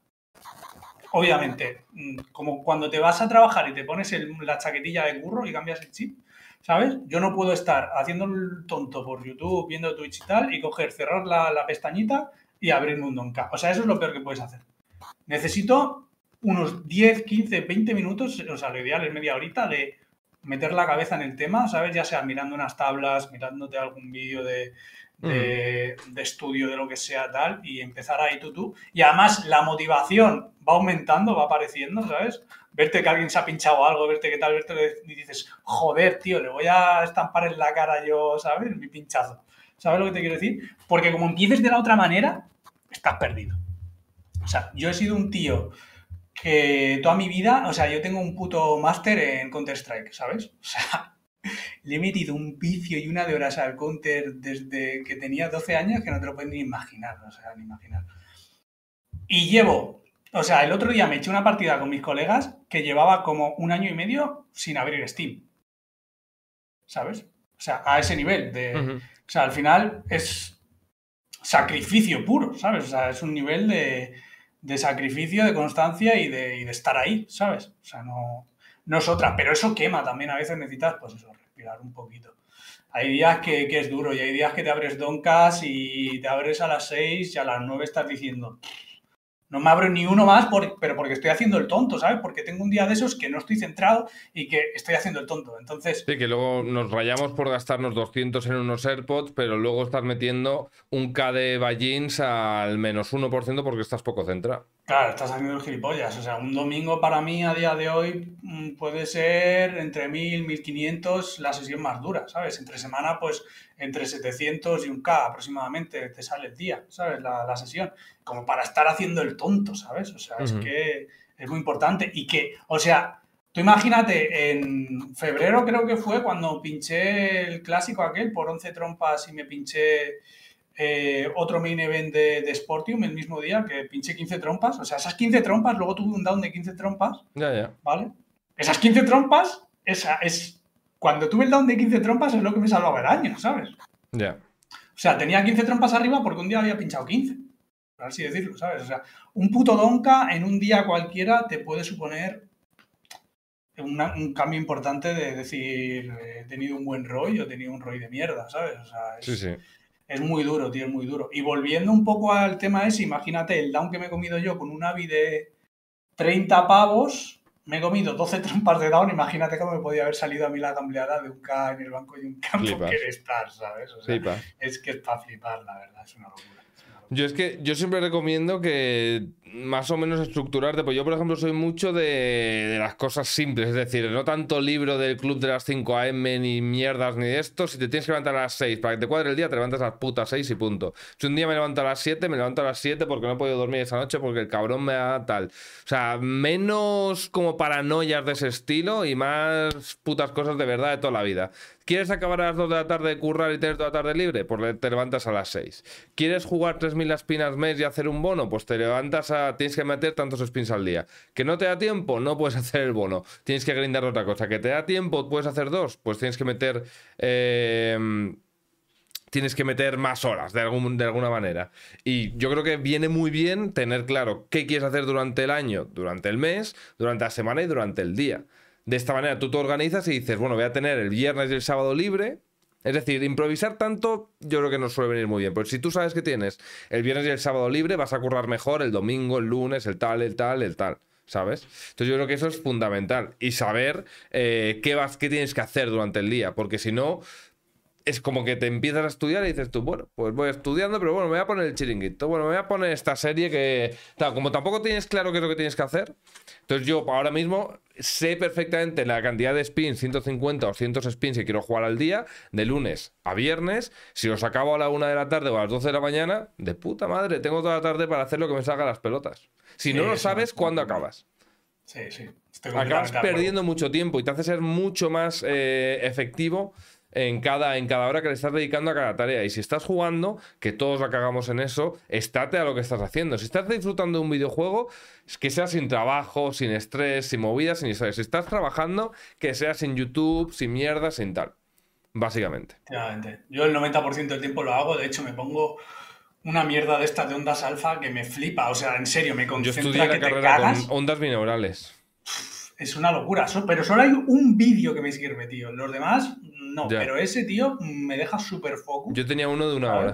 obviamente, como cuando te vas a trabajar y te pones la chaquetilla de curro y cambias el chip, ¿sabes? Yo no puedo estar haciendo el tonto por YouTube, viendo Twitch y tal, y coger, cerrar la pestañita y abrirme un Donka. O sea, eso es lo peor que puedes hacer. Necesito unos 10, 15, 20 minutos, o sea, lo ideal es media horita de meter la cabeza en el tema, ¿sabes? Ya sea mirando unas tablas, mirándote algún vídeo de estudio de lo que sea tal y empezar ahí tú. Y además la motivación va aumentando, va apareciendo, ¿sabes? Verte que alguien se ha pinchado algo, verte qué tal, verte y dices, joder, tío, le voy a estampar en la cara yo, ¿sabes? Mi pinchazo. ¿Sabes lo que te quiero decir? Porque como empieces de la otra manera, estás perdido. O sea, yo he sido un tío que toda mi vida, o sea, yo tengo un puto máster en Counter-Strike, ¿sabes? O sea, le he metido un vicio y una de horas al Counter desde que tenía 12 años que no te lo puedes ni imaginar, o sea, ni imaginar. Y llevo, o sea, el otro día me eché una partida con mis colegas que llevaba como 1 año y medio sin abrir Steam, ¿sabes? O sea, a ese nivel Uh-huh. o sea, al final es sacrificio puro, ¿sabes? O sea, es un nivel de sacrificio, de constancia y de estar ahí, ¿sabes? O sea, no es otra, pero eso quema también. A veces necesitas, pues eso, respirar un poquito. Hay días que es duro y hay días que te abres Doncas y te abres a las 6 y a las 9 estás diciendo, no me abro ni uno más, pero porque estoy haciendo el tonto, ¿sabes? Porque tengo un día de esos que no estoy centrado y que estoy haciendo el tonto. Entonces, Sí, que luego nos rayamos por gastarnos 200 en unos AirPods, pero luego estás metiendo un K de Ballins al -1% porque estás poco centrado. claro, estás haciendo el gilipollas. O sea, un domingo para mí a día de hoy puede ser entre 1.000, 1.500 la sesión más dura, ¿sabes? Entre semana, pues entre 700 y un K aproximadamente te sale el día, ¿sabes? La sesión. Como para estar haciendo el tonto, ¿sabes? O sea, es Uh-huh. que es muy importante. Y que, o sea, tú imagínate, en febrero creo que fue cuando pinché el clásico aquel por 11 trompas y me pinché otro main event de Sportium el mismo día que pinché 15 trompas. O sea, esas 15 trompas, luego tuve un down de 15 trompas, Ya, ya. ¿vale? Esas 15 trompas, cuando tuve el down de 15 trompas es lo que me salvaba el año, ¿sabes? Ya. O sea, tenía 15 trompas arriba porque un día había pinchado 15, por así decirlo, ¿sabes? O sea, un puto donka en un día cualquiera te puede suponer un cambio importante de decir, he tenido un buen ROI o he tenido un ROI de mierda, ¿sabes? O sea, Sí, sí. es muy duro, tío, es muy duro. Y volviendo un poco al tema ese, imagínate el down que me he comido yo con un AVI de 30 pavos, me he comido 12 trampas de down, imagínate cómo me podía haber salido a mí la gambleada de un K en el banco y un campo que Flipas. estar, ¿sabes? O sea, Flipas. es que es para flipar, la verdad, es una locura. Es una Yo locura. es que yo siempre recomiendo que más o menos estructurarte, pues yo por ejemplo soy mucho de las cosas simples, es decir, no tanto libro del club de las 5 a.m. ni mierdas ni de esto, si te tienes que levantar a las 6 para que te cuadre el día, te levantas a las putas 6 y punto. Si un día me levanto a las 7, me levanto a las 7 porque no he podido dormir esa noche porque el cabrón me da tal. O sea, menos como paranoias de ese estilo y más putas cosas de verdad de toda la vida. ¿Quieres acabar a las 2 de la tarde de currar y tener toda la tarde libre? Pues te levantas a las 6. ¿Quieres jugar 3.000 spins al mes y hacer un bono? Pues te levantas tienes que meter tantos spins al día. ¿Que no te da tiempo? No puedes hacer el bono. Tienes que grindar otra cosa. ¿Que te da tiempo? ¿Puedes hacer dos? Pues tienes que meter... tienes que meter más horas de alguna manera. Y yo creo que viene muy bien tener claro qué quieres hacer durante el año, durante el mes, durante la semana y durante el día. De esta manera tú te organizas y dices, bueno, voy a tener el viernes y el sábado libre. Es decir, improvisar tanto yo creo que no suele venir muy bien. Pero si tú sabes que tienes el viernes y el sábado libre, vas a currar mejor el domingo, el lunes, el tal, el tal, el tal. ¿Sabes? Entonces yo creo que eso es fundamental. Y saber qué tienes que hacer durante el día. Porque si no, es como que te empiezas a estudiar y dices tú, bueno, pues voy estudiando, pero bueno, me voy a poner el chiringuito, bueno, me voy a poner esta serie que... Claro, como tampoco tienes claro qué es lo que tienes que hacer, entonces yo ahora mismo sé perfectamente la cantidad de spins, 150 o 200 spins que quiero jugar al día, de lunes a viernes, si los acabo a la 1 de la tarde o a las 12 de la mañana, de puta madre, tengo toda la tarde para hacer lo que me salga las pelotas. Si Sí, no lo eso sabes, es una ¿cuándo locura. acabas? Sí, sí, estoy Acabas completamente de acuerdo. perdiendo mucho tiempo y te hace ser mucho más efectivo en cada hora que le estás dedicando a cada tarea. Y si estás jugando, que todos la cagamos en eso, estate a lo que estás haciendo. Si estás disfrutando de un videojuego, es que sea sin trabajo, sin estrés, sin movidas, sin historias. Si estás trabajando, que sea sin YouTube, sin mierda, sin tal. Básicamente. Efectivamente. Yo el 90% del tiempo lo hago, de hecho me pongo una mierda de estas de ondas alfa que me flipa, o sea, en serio, me Yo estudié concentra la que te carrera con cagas. ondas binaurales. Es una locura, pero solo hay un vídeo que me sirve, tío. Los demás, no, Ya. pero ese, tío, me deja súper focus, Yo tenía uno de 1 hora. ¿sabes?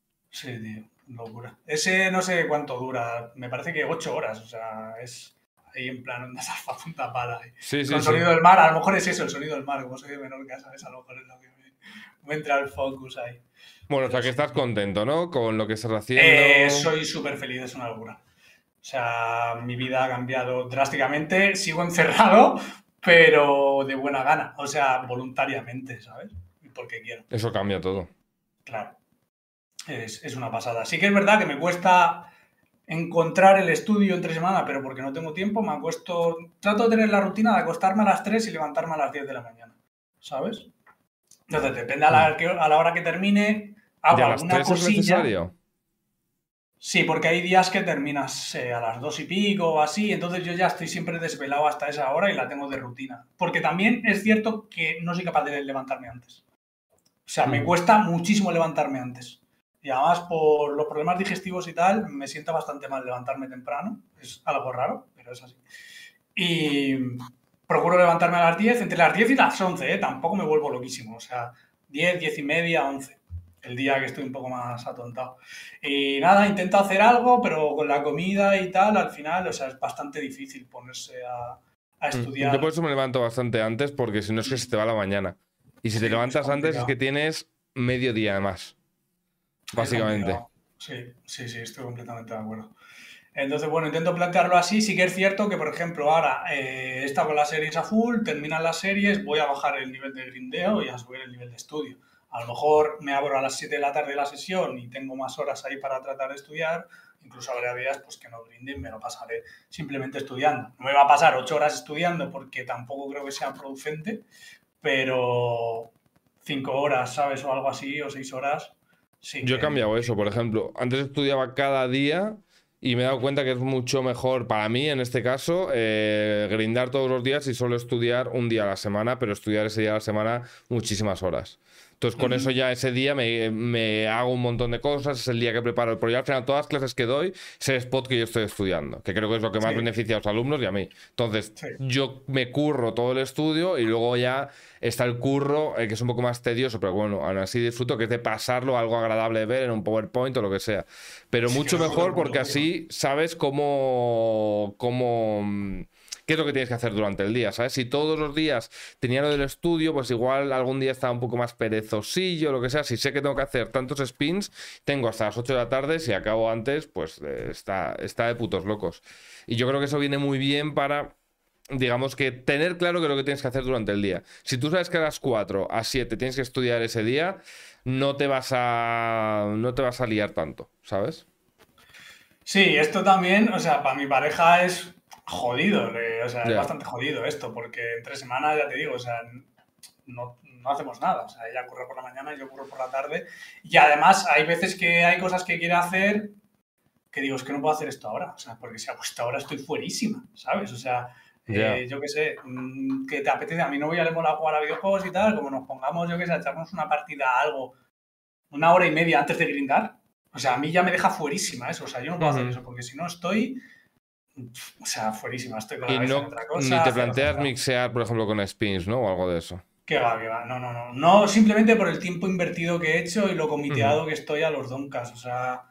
Sí, tío, locura. Ese no sé cuánto dura, me parece que 8 horas, o sea, es ahí en plan onda salsa punta pala. Sí, sí, Con sí. sonido del mar, a lo mejor es eso, el sonido del mar, como soy de Menorca, ¿sabes? A lo mejor es lo que me entra el focus ahí. Bueno, o Pero sea que sí. estás contento, ¿no? Con lo que estás haciendo. Soy súper feliz, es una locura. O sea, mi vida ha cambiado drásticamente, sigo encerrado, pero de buena gana, o sea, voluntariamente, ¿sabes? Porque quiero, Eso cambia todo. claro. Es una pasada. Sí que es verdad que me cuesta encontrar el estudio entre semana, pero porque no tengo tiempo, me acuesto, trato de tener la rutina de acostarme a las 3 y levantarme a las 10 de la mañana, ¿sabes? Entonces, depende a la hora que termine, ¿Y hago a las alguna 3 es cosilla. necesario? Sí, porque hay días que terminas a las 2 y pico o así, entonces yo ya estoy siempre desvelado hasta esa hora y la tengo de rutina. Porque también es cierto que no soy capaz de levantarme antes. O sea, me cuesta muchísimo levantarme antes. Y además, por los problemas digestivos y tal, me sienta bastante mal levantarme temprano. Es algo raro, pero es así. Y procuro levantarme a las 10, entre las 10 y las 11, ¿eh? Tampoco me vuelvo loquísimo. O sea, 10, 10 y media, 11. El día que estoy un poco más atontado. Y nada, intento hacer algo, pero con la comida y tal, al final, o sea, es bastante difícil ponerse a Yo por estudiar. eso me levanto bastante antes, porque si no es que se te va la mañana. Y si te Sí, es levantas antes es que complicado. tienes medio día más, Es básicamente. complicado. Sí, sí, sí, estoy completamente de acuerdo. Entonces, bueno, intento plantearlo así. Sí que es cierto que, por ejemplo, ahora he estado con las series a full, terminan las series, voy a bajar el nivel de grindeo y a subir el nivel de estudio. A lo mejor me abro a las 7 de la tarde la sesión y tengo más horas ahí para tratar de estudiar. Incluso habrá días pues, que no grinde y me lo pasaré simplemente estudiando. No me va a pasar 8 horas estudiando porque tampoco creo que sea producente, pero 5 horas, ¿sabes? O algo así, o 6 horas, sí Yo he cambiado eso, por ejemplo. Antes estudiaba cada día y me he dado cuenta que es mucho mejor para mí, en este caso, grindar todos los días y solo estudiar un día a la semana, pero estudiar ese día a la semana muchísimas horas. Entonces, con eso ya ese día me hago un montón de cosas, es el día que preparo el proyecto. Al final, todas las clases que doy es el spot que yo estoy estudiando, que creo que es lo que más sí, beneficia a los alumnos y a mí. Entonces, sí. yo me curro todo el estudio y luego ya está el curro, que es un poco más tedioso, pero bueno, aún así disfruto, que es de pasarlo a algo agradable de ver en un PowerPoint o lo que sea. Pero Sí, que mucho eso es súper mejor porque productivo. así sabes cómo qué es lo que tienes que hacer durante el día, ¿sabes? Si todos los días tenía lo del estudio, pues igual algún día estaba un poco más perezosillo, lo que sea. Si sé que tengo que hacer tantos spins, tengo hasta las 8 de la tarde, si acabo antes, pues está de putos locos. Y yo creo que eso viene muy bien para, digamos, que tener claro qué es lo que tienes que hacer durante el día. Si tú sabes que a las 4 a 7 tienes que estudiar ese día, no te vas a liar tanto, ¿sabes? Sí, esto también, o sea, para mi pareja es jodido, o sea, es Ya. bastante jodido esto, porque entre semanas, ya te digo, o sea, no hacemos nada, o sea, ella corre por la mañana y yo corro por la tarde, y además hay veces que hay cosas que quiere hacer que digo, es que no puedo hacer esto ahora, o sea, porque si hago esto ahora estoy fuerísima, ¿sabes? O sea, Ya. yo qué sé, que te apetece, a mi novia le mola jugar a videojuegos y tal, como nos pongamos, yo qué sé, a echarnos una partida a algo, una hora y media antes de grindar, o sea, a mí ya me deja fuerísima eso, o sea, yo no puedo hacer Ujú. eso, porque si no estoy, o sea, fuerísima, estoy con la Y cabeza en no, otra ni cosa, te cerebro planteas centrado. mixear, por ejemplo, con spins, ¿no? O algo de eso. Que va, no, no, no, simplemente por el tiempo invertido que he hecho y lo Ujú. comiteado que estoy a los doncas, o sea,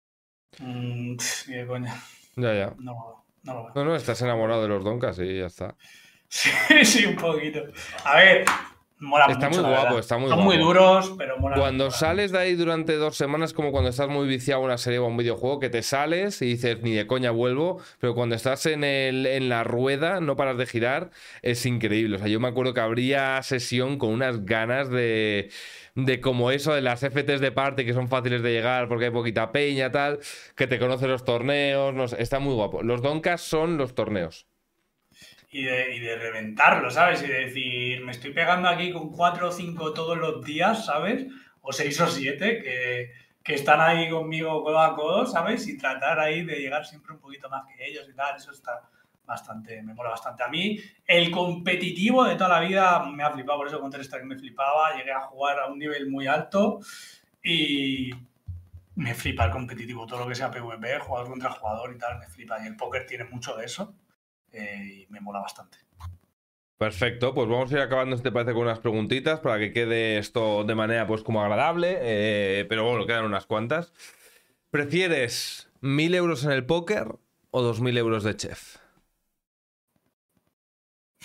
ni de coña, Ya, ya. no lo veo. No, no, estás No lo enamorado de veo. los Doncas y ya está. Sí, sí, un poquito. A ver, molan Está muy mucho, la guapo, verdad. está muy Son muy guapo. duros, pero molan, Cuando molan sales mucho. de ahí durante 2 semanas, como cuando estás muy viciado a una serie o a un videojuego, que te sales y dices, ni de coña vuelvo, pero cuando estás en la rueda, no paras de girar, es increíble. O sea, yo me acuerdo que habría sesión con unas ganas de como eso, de las FTs de parte, que son fáciles de llegar porque hay poquita peña, tal, que te conoce los torneos, no sé, está muy guapo. Los Doncas son los torneos. Y de reventarlo, ¿sabes? Y de decir, me estoy pegando aquí con 4 o 5 todos los días, ¿sabes? O 6 o 7 que están ahí conmigo codo a codo, ¿sabes? Y tratar ahí de llegar siempre un poquito más que ellos y tal, eso está bastante, me mola bastante. A mí, el competitivo de toda la vida me ha flipado, por eso Counter-Strike me flipaba, llegué a jugar a un nivel muy alto y me flipa el competitivo, todo lo que sea PvP, jugador contra jugador y tal, me flipa. Y el póker tiene mucho de eso y me mola bastante. Perfecto, pues vamos a ir acabando, si te parece, con unas preguntitas para que quede esto de manera pues como agradable, pero bueno, quedan unas cuantas. ¿Prefieres 1.000 euros en el póker o 2.000 euros de chef?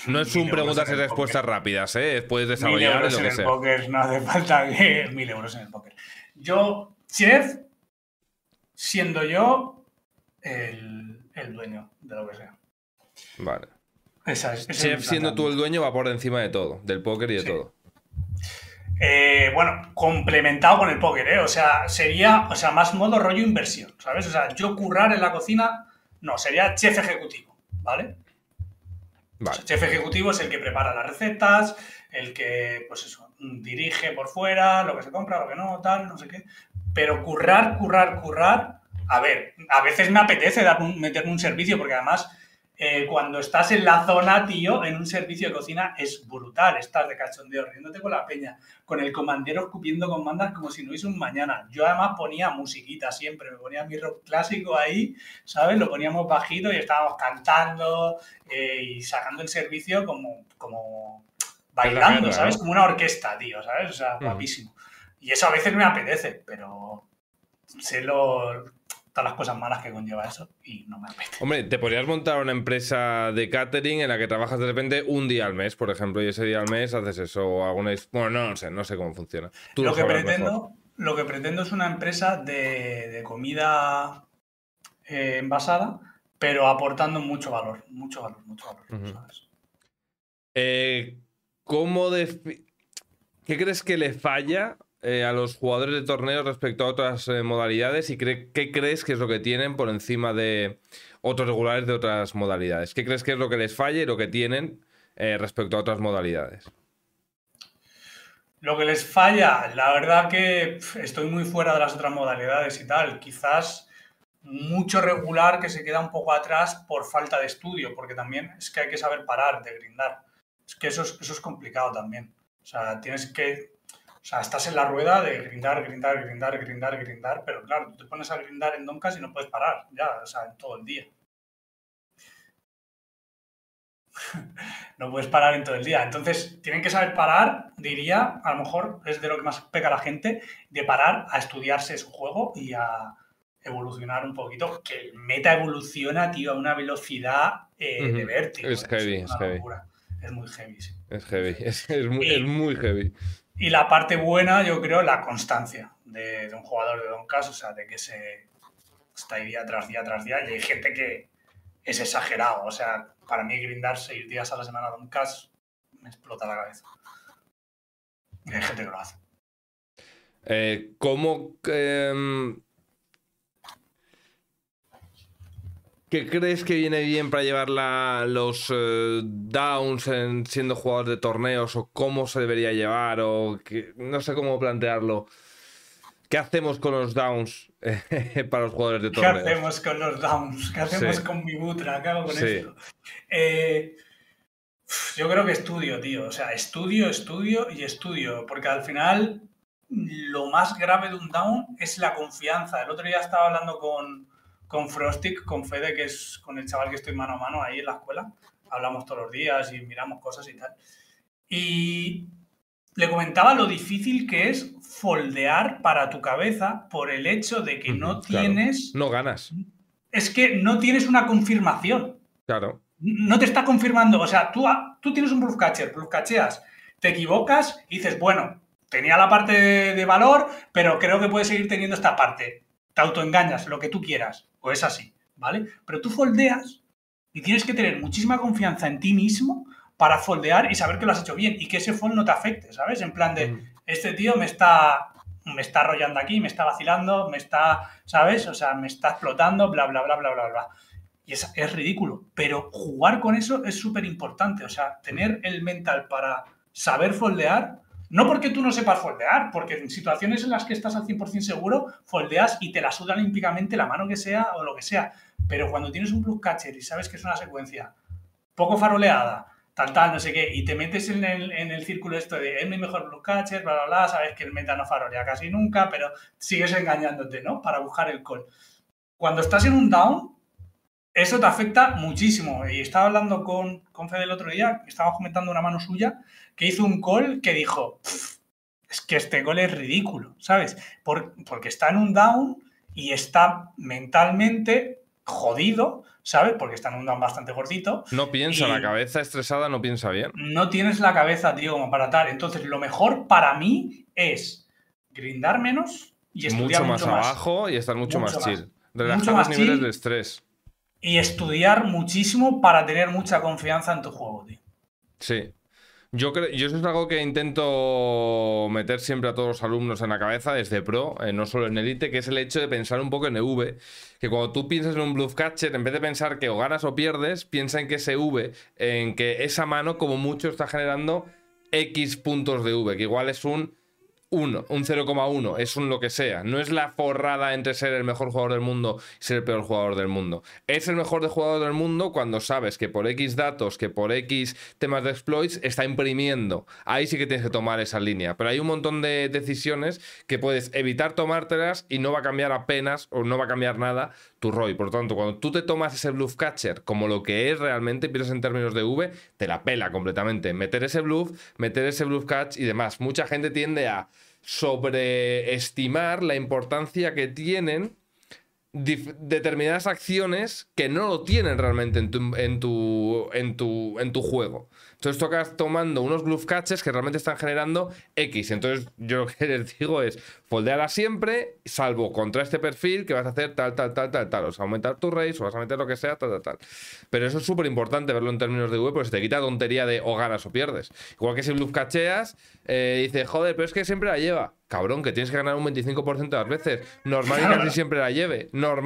No es 1000 un euros preguntas en y el respuestas póker. rápidas, ¿eh? Puedes 1000 desarrollar euros lo en que el sea. póker, no hace falta que 1000 euros en el póker. Yo, chef, siendo yo el dueño de lo que sea. Vale. Ese es mi Chef, siendo tú el planteamiento. dueño, va por encima de todo, del póker y de Sí. todo. Bueno, complementado con el póker, ¿eh? O sea, sería, más modo rollo inversión, ¿sabes? O sea, yo currar en la cocina, no, sería chef ejecutivo, ¿vale? O Vale. sea, chef ejecutivo es el que prepara las recetas, el que, pues eso, dirige por fuera, lo que se compra, lo que no, tal, no sé qué. Pero currar, a ver, a veces me apetece meterme un servicio, porque además cuando estás en la zona, tío, en un servicio de cocina es brutal. Estás de cachondeo, riéndote con la peña, con el comandero escupiendo comandas como si no hubiese un mañana. Yo además ponía musiquita siempre, me ponía mi rock clásico ahí, ¿sabes? Lo poníamos bajito y estábamos cantando y sacando el servicio como Es la bailando, guerra, ¿sabes? ¿no? Como una orquesta, tío, ¿sabes? O sea, guapísimo. Y eso a veces me apetece, pero sé todas las cosas malas que conlleva eso y no me apetece. Hombre, te podrías montar una empresa de catering en la que trabajas de repente un día al mes, por ejemplo, y ese día al mes haces eso o alguna... Bueno, no sé cómo funciona. Tú lo sabrás mejor. Lo que pretendo es una empresa de comida envasada, pero aportando mucho valor, ¿sabes? ¿Cómo ¿Qué crees que le falla a los jugadores de torneos respecto a otras modalidades y qué crees que es lo que tienen por encima de otros regulares de otras modalidades? ¿Qué crees que es lo que les falla y lo que tienen respecto a otras modalidades? Lo que les falla, la verdad que estoy muy fuera de las otras modalidades y tal. Quizás mucho regular que se queda un poco atrás por falta de estudio, porque también es que hay que saber parar de grindar. Es que eso es complicado también. O sea, estás en la rueda de grindar, pero claro, tú te pones a grindar en Doncas y no puedes parar, ya, o sea, en todo el día. No puedes parar en todo el día. Entonces, tienen que saber parar, diría, a lo mejor es de lo que más peca la gente, de parar a estudiarse su juego y a evolucionar un poquito. Que el meta evoluciona, tío, a una velocidad de vértigo. Es heavy, Es es una heavy. locura. Es muy heavy, sí. Es heavy, es Y, muy heavy. y la parte buena, yo creo, la constancia de un jugador de Doncas, o sea, de que se está ahí día tras día tras día. Y hay gente que es exagerado. O sea, para mí grindar 6 días a la semana Doncas me explota la cabeza. Y hay gente que lo hace. ¿Cómo... ¿Qué crees que viene bien para llevar los downs siendo jugador de torneos? ¿O cómo se debería llevar? No sé cómo plantearlo. ¿Qué hacemos con los downs para los jugadores de torneos? ¿Qué hacemos con los downs? ¿Qué hacemos con mi butra? ¿Qué hago con esto? Yo creo que estudio, tío. O sea, estudio y estudio. Porque al final lo más grave de un down es la confianza. El otro día estaba hablando con Frostic, con Fede, que es con el chaval que estoy mano a mano ahí en la escuela. Hablamos todos los días y miramos cosas y tal. Y le comentaba lo difícil que es foldear para tu cabeza por el hecho de que no tienes... Claro. No ganas. Es que no tienes una confirmación. Claro. No te está confirmando. O sea, tú tienes un bluff catcher, bluff cacheas, te equivocas y dices, bueno, tenía la parte de valor, pero creo que puedes seguir teniendo esta parte. Te autoengañas, lo que tú quieras. O es así, ¿vale? Pero tú foldeas y tienes que tener muchísima confianza en ti mismo para foldear y saber que lo has hecho bien y que ese fold no te afecte, ¿sabes? En plan de, este tío me está arrollando aquí, me está vacilando, ¿sabes? O sea, me está explotando, bla, bla, bla, bla, bla, bla. Y es ridículo, pero jugar con eso es súper importante. O sea, tener el mental para saber foldear, no porque tú no sepas foldear, porque en situaciones en las que estás al 100% seguro, foldeas y te la suda olímpicamente la mano que sea o lo que sea. Pero cuando tienes un bluff catcher y sabes que es una secuencia poco faroleada, tal, no sé qué, y te metes en el círculo esto de es mi mejor bluff catcher, bla, bla, bla, sabes que el meta no farolea casi nunca, pero sigues engañándote, ¿no? Para buscar el call. Cuando estás en un down, eso te afecta muchísimo. Y estaba hablando con Fede el otro día, estábamos comentando una mano suya, que hizo un call que dijo, es que este call es ridículo, ¿sabes? Porque está en un down y está mentalmente jodido, ¿sabes? Porque está en un down bastante gordito. No piensa, la cabeza estresada no piensa bien. No tienes la cabeza, tío, como para tal. Entonces, lo mejor para mí es grindar menos y estudiar mucho más abajo y estar mucho más chill. Relajar los niveles de estrés. Y estudiar muchísimo para tener mucha confianza en tu juego, tío. Sí. Yo eso es algo que intento meter siempre a todos los alumnos en la cabeza desde Pro, no solo en Elite, que es el hecho de pensar un poco en EV. Que cuando tú piensas en un bluff catcher, en vez de pensar que o ganas o pierdes, piensa en que ese V, en que esa mano como mucho está generando X puntos de V, que igual es un 1, un 0,1, es un lo que sea. No es la forrada entre ser el mejor jugador del mundo y ser el peor jugador del mundo. Es el mejor jugador del mundo cuando sabes que por X datos, que por X temas de exploits, está imprimiendo. Ahí sí que tienes que tomar esa línea. Pero hay un montón de decisiones que puedes evitar tomártelas y no va a cambiar apenas o no va a cambiar nada tu ROI. Por lo tanto, cuando tú te tomas ese bluff catcher como lo que es realmente, piensas en términos de V, te la pela completamente. Meter ese bluff catch y demás. Mucha gente tiende a sobreestimar la importancia que tienen determinadas acciones que no lo tienen realmente en tu juego. Entonces tocas tomando unos bluff catches que realmente están generando X. Entonces yo lo que les digo es foldeala siempre, salvo contra este perfil que vas a hacer tal. O sea, aumentar tu raise o vas a meter lo que sea, tal. Pero eso es súper importante verlo en términos de V, porque se te quita tontería de o ganas o pierdes. Igual que si bluff cacheas, dices, joder, pero es que siempre la lleva. Cabrón, que tienes que ganar un 25% de las veces. Normal que casi siempre la lleve.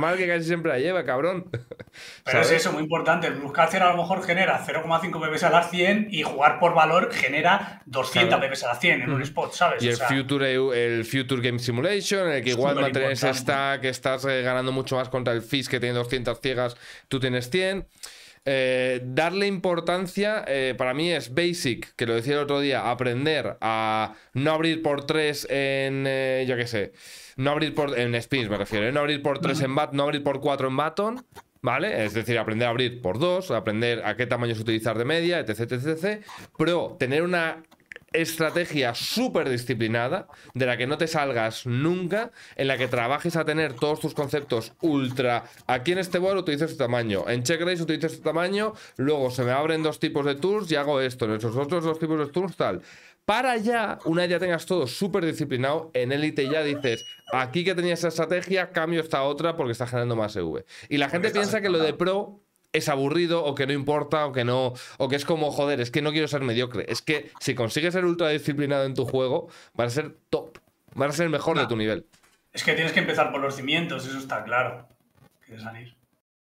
Cabrón. Pero es eso, muy importante. El bluff catcher a lo mejor genera 0,5 bebés a las 100 y jugar por valor genera 200 bebés a las 100 en un spot, ¿sabes? Y el Future Game Simulation, en el que igual mantener ese stack, estás ganando mucho más contra el Fizz que tiene 200 ciegas, tú tienes 100. Darle importancia para mí es basic, que lo decía el otro día, aprender a no abrir por 3 en yo qué sé, no abrir en spins me refiero, no abrir por 3 en bat, no abrir por 4 en baton, ¿vale? Es decir, aprender a abrir por 2, aprender a qué tamaños utilizar de media, etc. Pero tener una estrategia súper disciplinada, de la que no te salgas nunca, en la que trabajes a tener todos tus conceptos ultra. Aquí en este board utilizo este tamaño, en check raise utilizo este tamaño, luego se me abren 2 tipos de tours y hago esto, en esos otros 2 tipos de tours tal. Para ya, una vez ya tengas todo súper disciplinado, en Elite ya dices, aquí que tenía esa estrategia, cambio esta otra porque está generando más EV. Y la gente piensa que lo de Pro es aburrido o que no importa o que es como, joder, es que no quiero ser mediocre. Es que si consigues ser ultra disciplinado en tu juego, vas a ser top, vas a ser el mejor de tu nivel. Es que tienes que empezar por los cimientos, eso está claro. Quieres salir.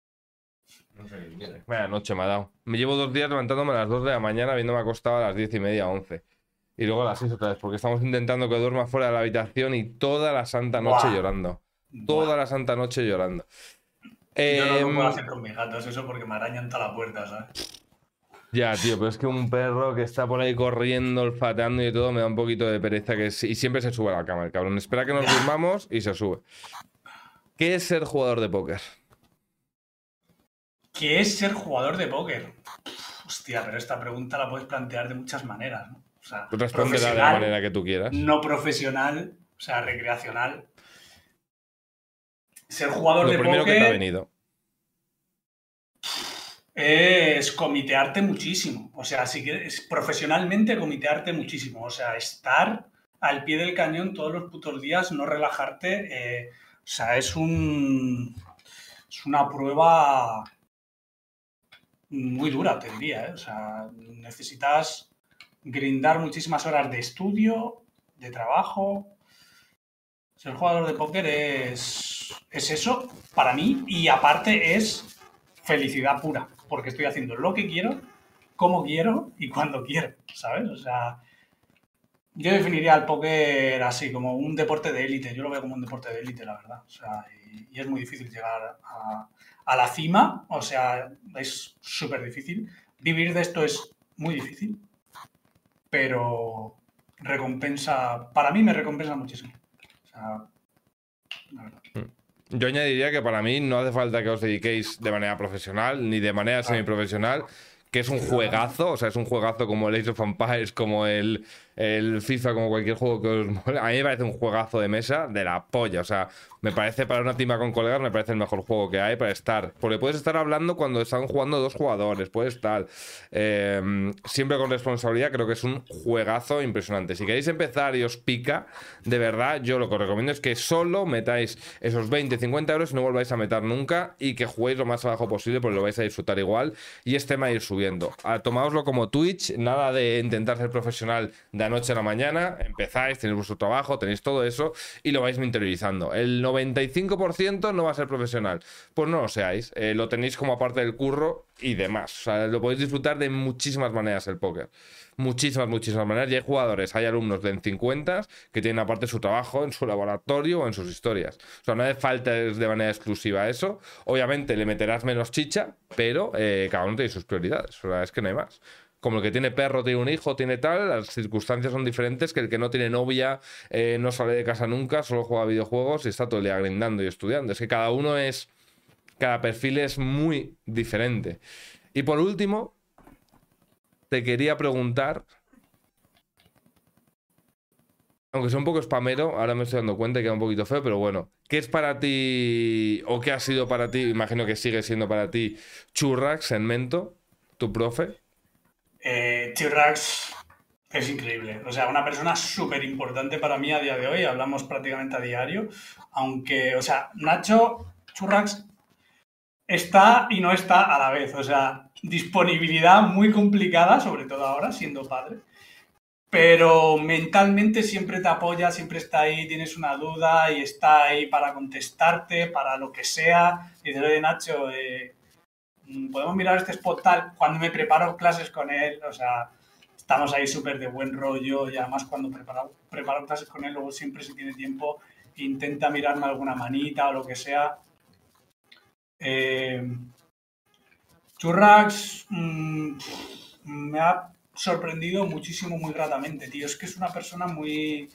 Vaya noche me ha dado. Me llevo 2 días levantándome a las 2 de la mañana, habiéndome acostado a las 10:30, 11. Y luego a las 6 otra vez, porque estamos intentando que duerma fuera de la habitación y toda la santa noche llorando. Toda la santa noche llorando. Yo no lo puedo hacer con mis gatos, eso, porque me arañan toda la puerta, ¿sabes? Ya, tío, pero es que un perro que está por ahí corriendo, olfateando y todo, me da un poquito de pereza y siempre se sube a la cama el cabrón. Espera que nos durmamos y se sube. ¿Qué es ser jugador de póker? ¿Qué es ser jugador de póker? Hostia, pero esta pregunta la puedes plantear de muchas maneras, ¿no? O sea, respóndela de la manera que tú quieras. No profesional, o sea, recreacional. Ser jugador de póker... Lo primero que te ha venido. Es comitearte muchísimo. O sea, si quieres, profesionalmente comitearte muchísimo. O sea, estar al pie del cañón todos los putos días, no relajarte. O sea, es una prueba muy dura, te diría. O sea, necesitas grindar muchísimas horas de estudio, de trabajo. Ser jugador de póker es eso para mí, y aparte es felicidad pura, porque estoy haciendo lo que quiero, como quiero y cuando quiero, ¿sabes? O sea, yo definiría el póker así, como un deporte de élite. Yo lo veo como un deporte de élite, la verdad. O sea, y es muy difícil llegar a la cima. O sea, es súper difícil. Vivir de esto es muy difícil, pero para mí me recompensa muchísimo. O sea, la verdad. Yo añadiría que para mí no hace falta que os dediquéis de manera profesional ni de manera semiprofesional, que es un juegazo, o sea, es un juegazo como el Age of Empires, como el FIFA, como cualquier juego que os mole. A mí me parece un juegazo de mesa de la polla, o sea, me parece para una timba con colegas, me parece el mejor juego que hay para estar, porque puedes estar hablando cuando están jugando dos jugadores, puedes estar siempre con responsabilidad, creo que es un juegazo impresionante. Si queréis empezar y os pica, de verdad, yo lo que os recomiendo es que solo metáis esos 20-50 euros y no volváis a meter nunca y que juguéis lo más abajo posible porque lo vais a disfrutar igual y este tema ir subiendo. Tomaoslo como Twitch, nada de intentar ser profesional de anoche a la mañana, empezáis, tenéis vuestro trabajo, tenéis todo eso y lo vais interiorizando. El 95% no va a ser profesional, pues no lo seáis, lo tenéis como aparte del curro y demás, o sea, lo podéis disfrutar de muchísimas maneras el póker. Muchísimas maneras. Y hay jugadores, hay alumnos de en 50 que tienen aparte su trabajo en su laboratorio o en sus historias. O sea, no hace falta de manera exclusiva eso. Obviamente le meterás menos chicha, pero cada uno tiene sus prioridades. O sea, es que no hay más. Como el que tiene perro, tiene un hijo, tiene tal, las circunstancias son diferentes que el que no tiene novia, no sale de casa nunca, solo juega videojuegos y está todo el día grindando y estudiando. Es que cada perfil es muy diferente. Y por último, te quería preguntar, aunque sea un poco spamero, ahora me estoy dando cuenta que queda un poquito feo, pero bueno, ¿qué es para ti o qué ha sido para ti? Imagino que sigue siendo para ti Churrax en Mento, tu profe. Churrax es increíble, o sea, una persona súper importante para mí a día de hoy, hablamos prácticamente a diario, aunque, o sea, Nacho, Churrax está y no está a la vez, o sea, disponibilidad muy complicada, sobre todo ahora, siendo padre, pero mentalmente siempre te apoya, siempre está ahí, tienes una duda y está ahí para contestarte, para lo que sea. Y dices, oye, Nacho, podemos mirar este spot tal, cuando me preparo clases con él, o sea, estamos ahí súper de buen rollo y además cuando preparo clases con él, luego siempre si tiene tiempo intenta mirarme alguna manita o lo que sea. Churrax me ha sorprendido muchísimo, muy gratamente, tío. Es que es una persona muy...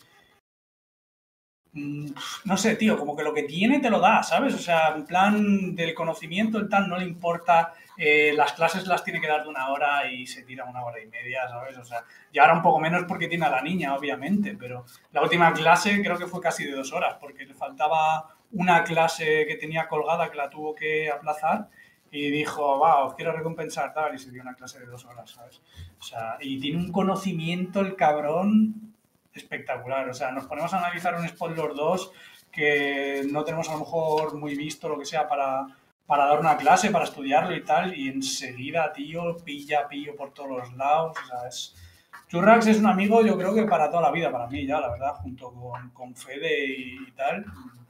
no sé, tío, como que lo que tiene te lo da, ¿sabes? O sea, en plan del conocimiento, el tal, no le importa. Las clases las tiene que dar de 1 hora y se tira 1 hora y media, ¿sabes? O sea, y ahora un poco menos porque tiene a la niña, obviamente, pero la última clase creo que fue casi de 2 horas, porque le faltaba una clase que tenía colgada que la tuvo que aplazar y dijo, va, os quiero recompensar, tal, y se dio una clase de 2 horas, ¿sabes? O sea, y tiene un conocimiento el cabrón espectacular. O sea, nos ponemos a analizar un spot los dos que no tenemos a lo mejor muy visto, lo que sea, para dar una clase, para estudiarlo y tal, y enseguida, tío, pillo por todos los lados. O sea, Churrax es un amigo, yo creo que para toda la vida, para mí ya, la verdad, junto con Fede y tal.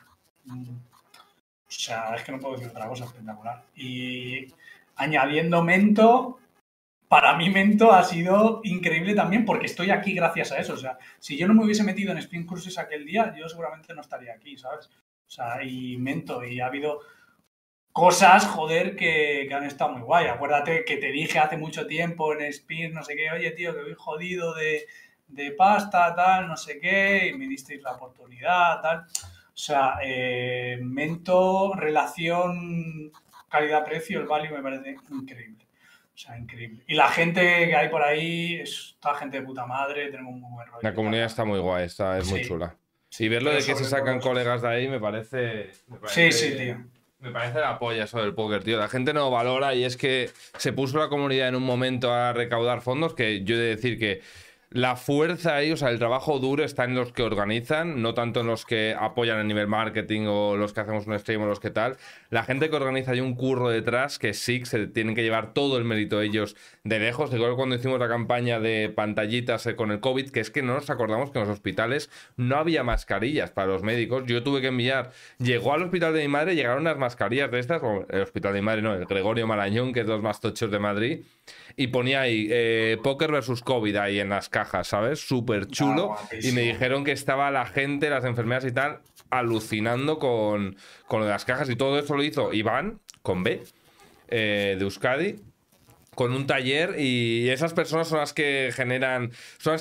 O sea, es que no puedo decir otra cosa, espectacular. Y añadiendo Mento, para mí Mento ha sido increíble también porque estoy aquí gracias a eso. O sea, si yo no me hubiese metido en Spin Cruises aquel día, yo seguramente no estaría aquí, ¿sabes? O sea, y Mento, y ha habido cosas, joder, que han estado muy guay. Acuérdate que te dije hace mucho tiempo en Spin, no sé qué, oye, tío, que voy jodido de pasta, tal, no sé qué, y me disteis la oportunidad, tal. O sea, Mento, relación calidad-precio, el value me parece increíble. O sea, increíble. Y la gente que hay por ahí es toda gente de puta madre, tenemos un muy buen rollo. La comunidad está muy guay, es muy chula. Sí, y verlo de que se sacan todo colegas de ahí me parece sí, tío. Me parece la polla eso del póker, tío. La gente no valora y es que se puso la comunidad en un momento a recaudar fondos que yo he de decir que la fuerza ahí, o sea, el trabajo duro está en los que organizan, no tanto en los que apoyan a nivel marketing o los que hacemos un stream o los que tal. La gente que organiza hay un curro detrás que sí, se tienen que llevar todo el mérito ellos de lejos. Igual cuando hicimos la campaña de pantallitas con el COVID, que es que no nos acordamos que en los hospitales no había mascarillas para los médicos. Yo tuve que enviar, llegó al hospital de mi madre, llegaron unas mascarillas de estas, o el hospital de mi madre no, el Gregorio Marañón, que es de los más tochos de Madrid, y ponía ahí póker versus COVID ahí en las cajas, ¿sabes? Súper chulo. Y me dijeron que estaba la gente, las enfermeras y tal, alucinando con lo de las cajas. Y todo eso lo hizo Iván, con B, de Euskadi, con un taller. Y esas personas son las que generan, son las que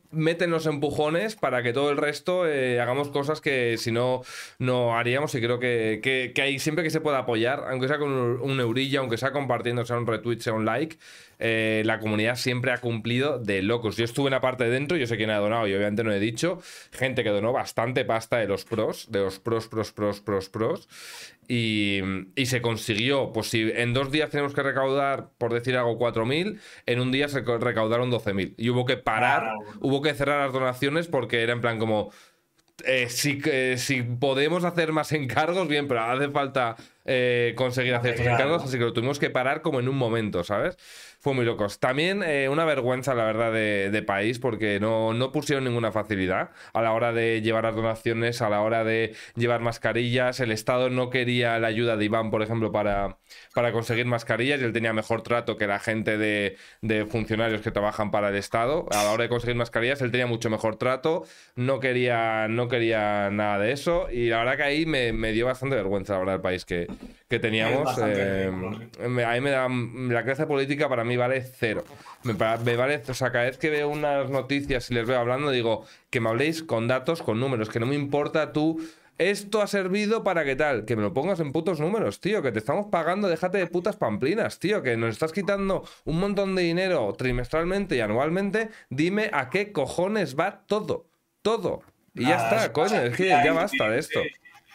meten los empujones para que todo el resto hagamos cosas que si no, no haríamos. Y creo que hay, siempre que se pueda apoyar, aunque sea con un eurillo, aunque sea compartiendo, sea un retweet, sea un like, la comunidad siempre ha cumplido de locos. Yo estuve en la parte de dentro, yo sé quién ha donado y obviamente no he dicho, gente que donó bastante pasta de los pros, pros. Y se consiguió, pues si en 2 días tenemos que recaudar, por decir algo, 4.000, en un día se recaudaron 12.000. Y hubo que parar, hubo que cerrar las donaciones porque era en plan como... si podemos hacer más encargos, bien, pero hace falta conseguir hacer estos encargos, así que lo tuvimos que parar como en un momento, ¿sabes? Fue muy locos. También una vergüenza, la verdad, de país, porque no pusieron ninguna facilidad a la hora de llevar las donaciones, a la hora de llevar mascarillas. El Estado no quería la ayuda de Iván, por ejemplo, para conseguir mascarillas, y él tenía mejor trato que la gente de funcionarios que trabajan para el Estado. A la hora de conseguir mascarillas, él tenía mucho mejor trato, no quería nada de eso, y la verdad que ahí me dio bastante vergüenza, la verdad, el país que teníamos. A mí me da... La clase política para mí vale cero. Me vale... O sea, cada vez que veo unas noticias y les veo hablando, digo, que me habléis con datos, con números, que no me importa tú... Esto ha servido para qué tal, que me lo pongas en putos números, tío, que te estamos pagando, déjate de putas pamplinas, tío, que nos estás quitando un montón de dinero trimestralmente y anualmente, dime a qué cojones va todo. Y ya está, coño, es que ya basta de esto.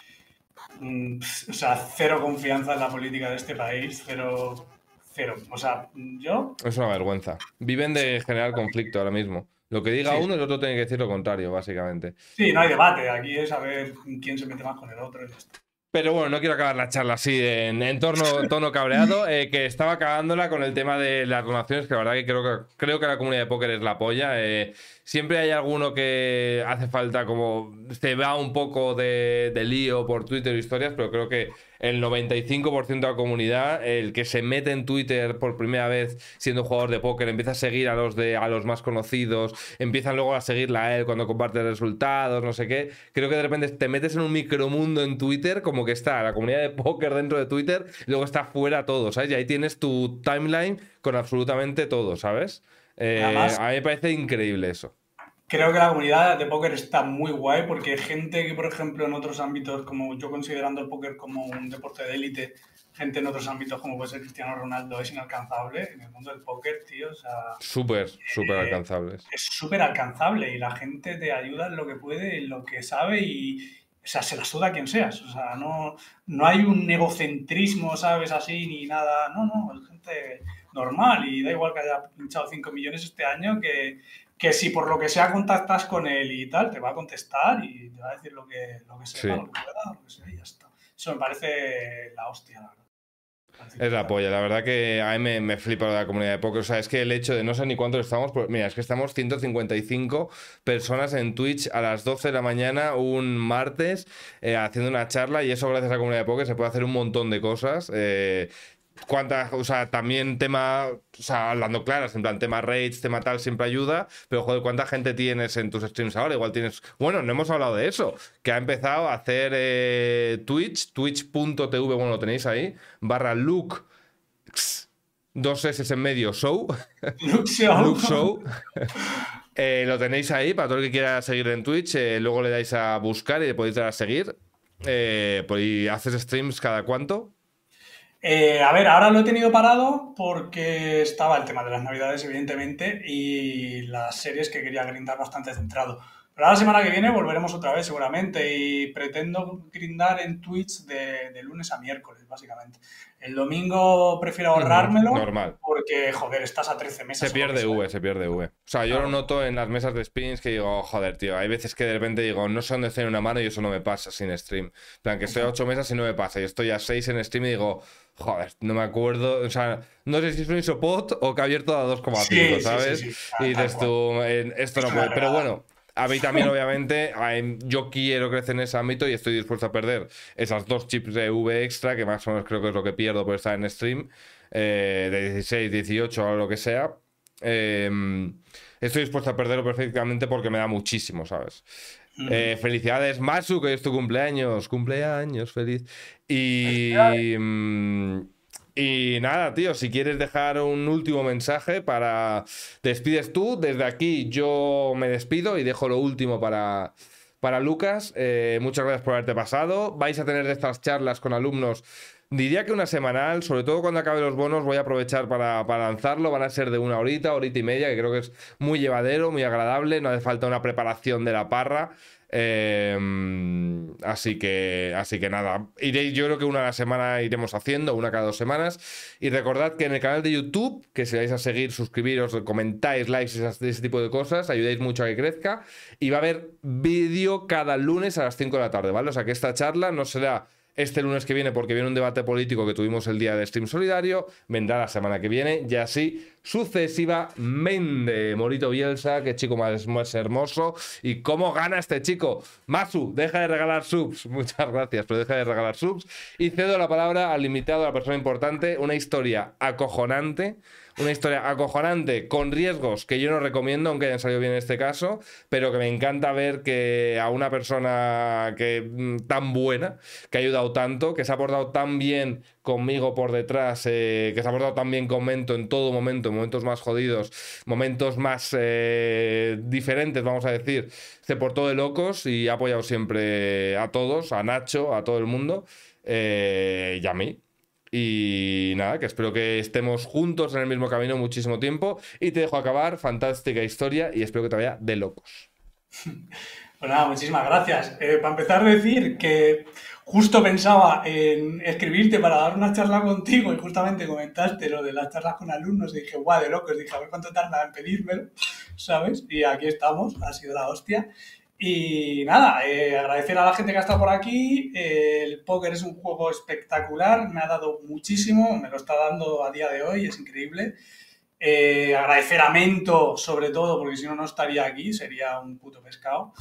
O sea, cero confianza en la política de este país, cero. O sea, yo... Es una vergüenza. Viven de generar conflicto ahora mismo. Lo que diga uno, el otro tiene que decir lo contrario, básicamente. Sí, no hay debate. Aquí es a ver quién se mete más con el otro y ya está. Pero bueno, no quiero acabar la charla así en tono cabreado, que estaba cagándola con el tema de las donaciones, que la verdad que creo que la comunidad de póker es la polla. Siempre hay alguno que hace falta, como se va un poco de lío por Twitter o historias, pero creo que el 95% de la comunidad, el que se mete en Twitter por primera vez siendo jugador de póker, empieza a seguir a los más conocidos, empiezan luego a seguirla a él cuando comparte resultados, no sé qué. Creo que de repente te metes en un micromundo en Twitter, como que está la comunidad de póker dentro de Twitter, y luego está fuera todo, ¿sabes? Y ahí tienes tu timeline con absolutamente todo, ¿sabes? Además, a mí me parece increíble eso. Creo que la comunidad de póker está muy guay porque hay gente que, por ejemplo, en otros ámbitos, como yo considerando el póker como un deporte de élite, gente en otros ámbitos como puede ser Cristiano Ronaldo es inalcanzable. En el mundo del póker, tío, o sea... Súper alcanzables. Es súper alcanzable y la gente te ayuda en lo que puede, en lo que sabe y... O sea, se la suda a quien seas. O sea, no hay un egocentrismo, ¿sabes? Así ni nada. No, es gente normal y da igual que haya pinchado 5 millones este año que si por lo que sea contactas con él y tal, te va a contestar y te va a decir lo que sepa, lo que pueda, lo que sea y ya está. Eso me parece la hostia, la verdad. Es la polla, la verdad que a mí me flipa la comunidad de póker. O sea, es que el hecho de no sé ni cuántos estamos, pues mira, es que estamos 155 personas en Twitch a las 12 de la mañana un martes haciendo una charla, y eso gracias a la comunidad de póker se puede hacer un montón de cosas. O sea, también tema, o sea, hablando claras, en plan tema raids, tema tal, siempre ayuda, pero joder, ¿cuánta gente tienes en tus streams ahora? Igual tienes, bueno, no hemos hablado de eso, que ha empezado a hacer twitch.tv, bueno, lo tenéis ahí, /Luke, 2 S en medio, show. Luke Show. Lo tenéis ahí para todo el que quiera seguir en Twitch, luego le dais a buscar y le podéis dar a seguir. ¿Y haces streams cada cuánto? A ver, ahora lo he tenido parado porque estaba el tema de las navidades, evidentemente, y las series que quería grindar bastante centrado. Pero la semana que viene volveremos otra vez, seguramente, y pretendo grindar en Twitch de lunes a miércoles, básicamente. El domingo prefiero ahorrármelo. Normal. Porque, joder, estás a 13 mesas. Se pierde V. O sea, yo lo noto en las mesas de spins que digo, joder, tío, hay veces que de repente digo, no sé dónde estoy en una mano y eso no me pasa sin stream. En plan, que estoy a 8 mesas y no me pasa. Y estoy a 6 en stream y digo, joder, no me acuerdo. O sea, no sé si es un isopod o que ha abierto a 2,5, ¿sabes? Sí. Y dices tú, esto no puede. Pero bueno, a mí también, obviamente, yo quiero crecer en ese ámbito y estoy dispuesto a perder esas 2 chips de V extra, que más o menos creo que es lo que pierdo por estar en stream, de 16, 18 o lo que sea. Estoy dispuesto a perderlo perfectamente porque me da muchísimo, ¿sabes? Felicidades, Masu, que es tu cumpleaños. Cumpleaños feliz. Y Y nada, tío, si quieres dejar un último mensaje para... Te despides tú, desde aquí yo me despido y dejo lo último para Lucas. Muchas gracias por haberte pasado. Vais a tener estas charlas con alumnos, diría que una semanal, sobre todo cuando acabe los bonos voy a aprovechar para lanzarlo. Van a ser de una horita y media, que creo que es muy llevadero, muy agradable, no hace falta una preparación de la parra. Así que nada, yo creo que una a la semana iremos haciendo, una cada 2 semanas. Y recordad que en el canal de YouTube, que si vais a seguir, suscribiros, comentáis, likes, ese tipo de cosas, ayudáis mucho a que crezca. Y va a haber vídeo cada lunes a las 5 de la tarde, ¿vale? O sea que esta charla no será este lunes que viene porque viene un debate político que tuvimos el día de Stream Solidario, vendrá la semana que viene y así sucesivamente. Morito Bielsa, qué chico más hermoso. ¿Y cómo gana este chico? Masu, deja de regalar subs. Muchas gracias, pero deja de regalar subs. Y cedo la palabra al invitado, a la persona importante. Una historia acojonante. Una historia acojonante con riesgos que yo no recomiendo, aunque hayan salido bien en este caso, pero que me encanta ver que a una persona tan buena, que ha ayudado tanto, que se ha portado tan bien conmigo por detrás, que se ha portado tan bien con Mento en todo momento, en momentos más jodidos, momentos más diferentes, vamos a decir, se portó de locos y ha apoyado siempre a todos, a Nacho, a todo el mundo y a mí. Y nada, que espero que estemos juntos en el mismo camino muchísimo tiempo. Y te dejo acabar, fantástica historia y espero que te vaya de locos. Pues nada, muchísimas gracias. Para empezar, decir que justo pensaba en escribirte para dar una charla contigo y justamente comentaste lo de las charlas con alumnos y dije, guau, de locos, dije, a ver cuánto tarda en pedírmelo, ¿sabes? Y aquí estamos, ha sido la hostia. Y nada, agradecer a la gente que ha estado por aquí. El póker es un juego espectacular, me ha dado muchísimo, me lo está dando a día de hoy, es increíble. Agradecer a Mento, sobre todo, porque si no, no estaría aquí, sería un puto pescado.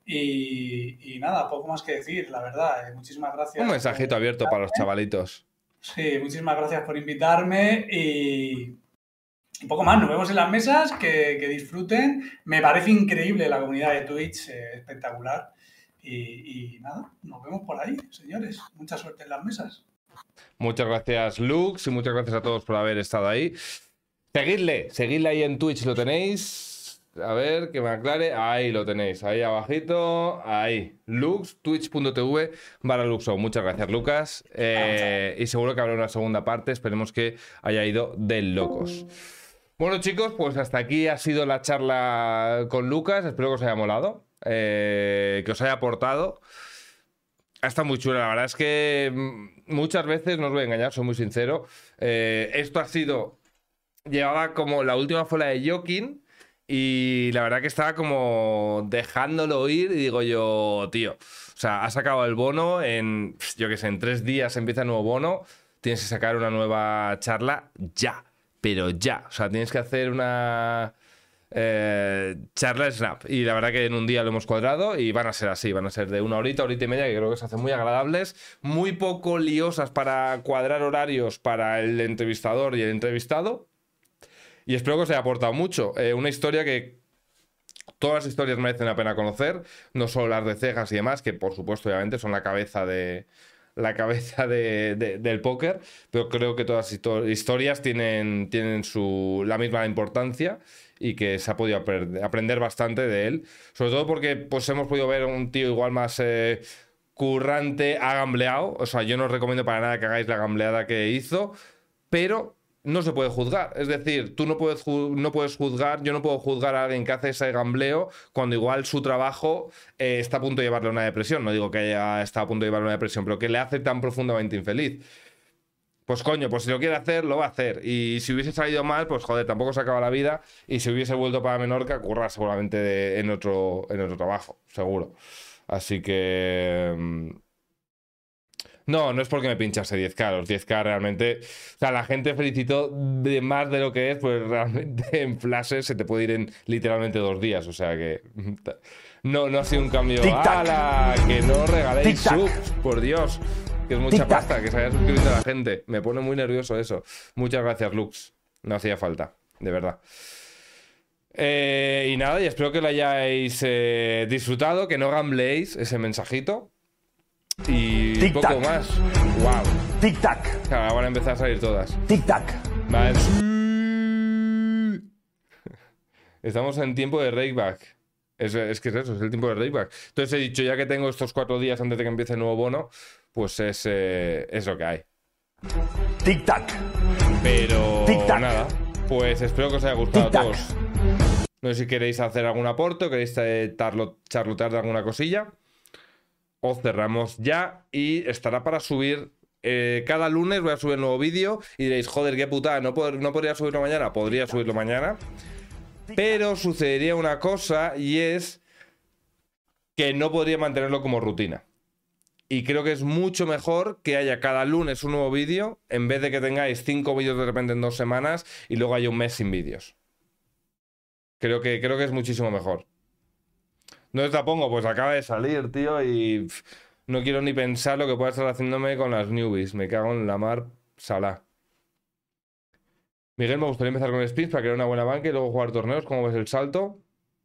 Y nada, poco más que decir, la verdad. Muchísimas gracias. Un mensajito abierto para los chavalitos. Sí, muchísimas gracias por invitarme y un poco más, nos vemos en las mesas, que disfruten. Me parece increíble la comunidad de Twitch, espectacular. Y nada, nos vemos por ahí, señores. Mucha suerte en las mesas. Muchas gracias, Lux, y muchas gracias a todos por haber estado ahí. Seguidle ahí en Twitch, lo tenéis. A ver, que me aclare. Ahí lo tenéis, ahí abajito, ahí. Lux, twitch.tv/Luxo. Muchas gracias, Lucas. Y seguro que habrá una segunda parte. Esperemos que haya ido de locos. Bueno, chicos, pues hasta aquí ha sido la charla con Lucas. Espero que os haya molado, que os haya aportado. Ha estado muy chula, la verdad es que muchas veces, no os voy a engañar, soy muy sincero. Esto ha sido... Llevaba como... La última fue la de Joaquín y la verdad que estaba como dejándolo ir y digo yo, tío, o sea, ha sacado el bono en, yo qué sé, en 3 días empieza el nuevo bono, tienes que sacar una nueva charla ya. Pero ya, o sea, tienes que hacer una charla Snap. Y la verdad que en un día lo hemos cuadrado y van a ser así, van a ser de 1 horita y media, que creo que se hacen muy agradables, muy poco liosas para cuadrar horarios para el entrevistador y el entrevistado. Y espero que os haya aportado mucho. Una historia que todas las historias merecen la pena conocer, no solo las de cejas y demás, que por supuesto obviamente son la cabeza del póker, pero creo que todas las historias tienen la misma importancia y que se ha podido aprender bastante de él, sobre todo porque pues hemos podido ver a un tío igual más currante, ha gambleado, o sea, yo no os recomiendo para nada que hagáis la gambleada que hizo, pero no se puede juzgar, es decir, tú no puedes juzgar, yo no puedo juzgar a alguien que hace ese gambleo cuando igual su trabajo está a punto de llevarle a una depresión, no digo que haya estado a punto de llevarle a una depresión, pero que le hace tan profundamente infeliz. Pues coño, pues si lo quiere hacer, lo va a hacer. Y si hubiese salido mal, pues joder, tampoco se acaba la vida. Y si hubiese vuelto para Menorca, curra seguramente en otro trabajo, seguro. Así que... No es porque me pinchase 10K. Los 10K realmente... O sea, la gente felicitó de más de lo que es, pues realmente en flashes se te puede ir en literalmente 2 días. O sea que... No ha sido un cambio... ¡Hala! Que no regaléis subs, por Dios. Que es mucha pasta, que se vaya suscribiendo a la gente. Me pone muy nervioso eso. Muchas gracias, Lux. No hacía falta, de verdad. Y nada, y espero que lo hayáis disfrutado, que no gambleéis ese mensajito. Y poco más. ¡Wow! Tic-tac. Claro, ahora van a empezar a salir todas. Tic-tac. Vale. Estamos en tiempo de rakeback. Es que es eso, es el tiempo de rakeback. Entonces he dicho, ya que tengo estos 4 días antes de que empiece el nuevo bono, pues es lo que hay. Tic-tac. Pero Tic-tac. nada, pues espero que os haya gustado a Tic-tac. todos. No sé si queréis hacer algún aporte o queréis charlotear de alguna cosilla. O cerramos ya y estará para subir. Cada lunes voy a subir un nuevo vídeo y diréis, joder, qué putada, ¿no podría subirlo mañana? Podría subirlo mañana. Pero sucedería una cosa y es que no podría mantenerlo como rutina. Y creo que es mucho mejor que haya cada lunes un nuevo vídeo en vez de que tengáis 5 vídeos de repente en 2 semanas y luego haya un mes sin vídeos. Creo que es muchísimo mejor. ¿Dónde te la pongo? Pues acaba de salir, tío, y no quiero ni pensar lo que pueda estar haciéndome con las newbies. Me cago en la mar salá. Miguel, me gustaría empezar con spins para crear una buena banca y luego jugar torneos. ¿Cómo ves el salto?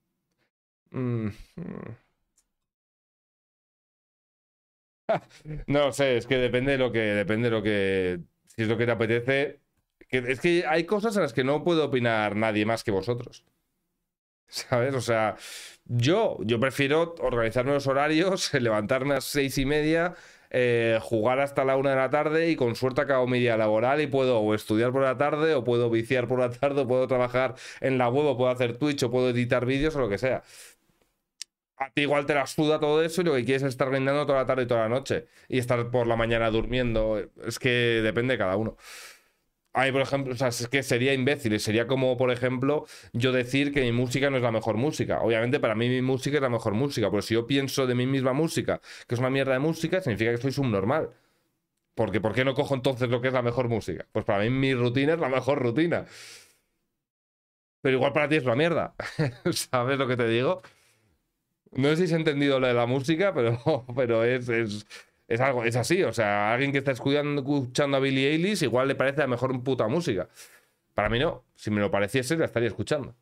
No lo sé, es que depende de lo que. Si es lo que te apetece. Es que hay cosas en las que no puede opinar nadie más que vosotros. ¿Sabes? O sea, yo prefiero organizarme los horarios, levantarme a las 6:30, jugar hasta la 1 de la tarde y con suerte acabo mi día laboral y puedo o estudiar por la tarde, o puedo viciar por la tarde, o puedo trabajar en la web, o puedo hacer Twitch, o puedo editar vídeos o lo que sea. A ti igual te la suda todo eso y lo que quieres es estar reinando toda la tarde y toda la noche y estar por la mañana durmiendo. Es que depende de cada uno. A mí, por ejemplo, o sea, es que sería imbécil. Sería como, por ejemplo, yo decir que mi música no es la mejor música. Obviamente, para mí mi música es la mejor música. Pero si yo pienso de mi misma música que es una mierda de música, significa que soy subnormal. Porque, ¿por qué no cojo entonces lo que es la mejor música? Pues para mí mi rutina es la mejor rutina. Pero igual para ti es una mierda. ¿Sabes lo que te digo? No sé si se ha entendido lo de la música, pero es algo, es así. O sea, alguien que está escuchando a Billie Eilish igual le parece la mejor puta música. Para mí no. Si me lo pareciese, la estaría escuchando.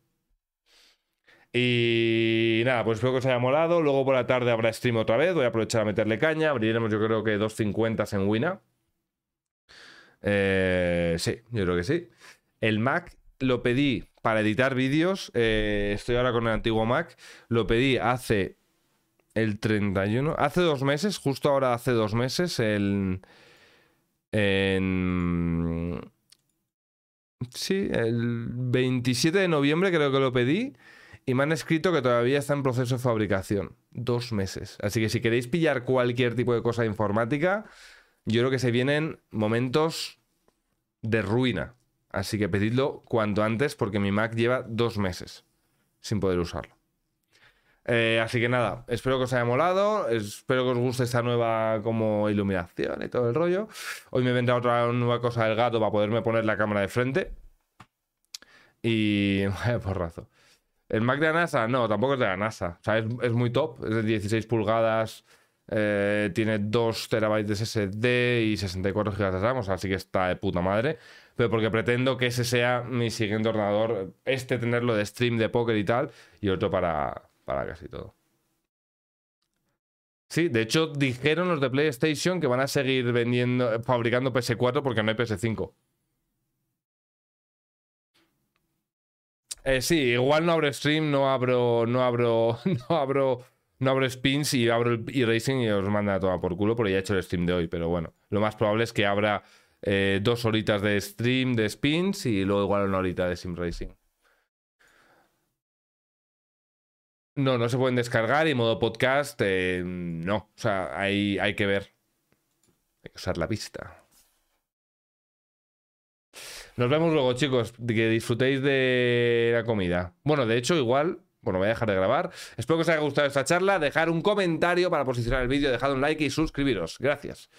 Y nada, pues espero que os haya molado. Luego por la tarde habrá stream otra vez. Voy a aprovechar a meterle caña. Abriremos yo creo que 2.50 en Wina. Sí, yo creo que sí. El Mac lo pedí para editar vídeos. Estoy ahora con el antiguo Mac. Lo pedí hace el 31. Hace 2 meses. Justo ahora hace 2 meses. Sí, el 27 de noviembre creo que lo pedí. Y me han escrito que todavía está en proceso de fabricación. 2 meses. Así que si queréis pillar cualquier tipo de cosa de informática, yo creo que se vienen momentos de ruina. Así que pedidlo cuanto antes porque mi Mac lleva 2 meses sin poder usarlo. Así que nada, espero que os haya molado. Espero que os guste esta nueva como iluminación y todo el rollo. Hoy me vendrá otra nueva cosa del gato para poderme poner la cámara de frente. Y vaya porrazo. ¿El Mac de la NASA? No, tampoco es de la NASA. O sea, es muy top. Es de 16 pulgadas. Tiene 2 terabytes de SSD y 64 GB de RAM. O sea, sí que está de puta madre. Pero porque pretendo que ese sea mi siguiente ordenador. Tenerlo de stream, de póker y tal. Y otro para casi todo. Sí, de hecho dijeron los de PlayStation que van a seguir fabricando PS4 porque no hay PS5. Sí, igual no abro stream, no abro spins y abro el e-racing y os manda a tomar por culo porque ya he hecho el stream de hoy, pero bueno, lo más probable es que abra 2 horitas de stream de spins y luego igual 1 horita de sim racing. No se pueden descargar y modo podcast no, o sea, hay que ver, hay que usar la vista. Nos vemos luego, chicos. Que disfrutéis de la comida. Bueno, de hecho, igual. Bueno, voy a dejar de grabar. Espero que os haya gustado esta charla. Dejar un comentario para posicionar el vídeo, dejar un like y suscribiros. Gracias.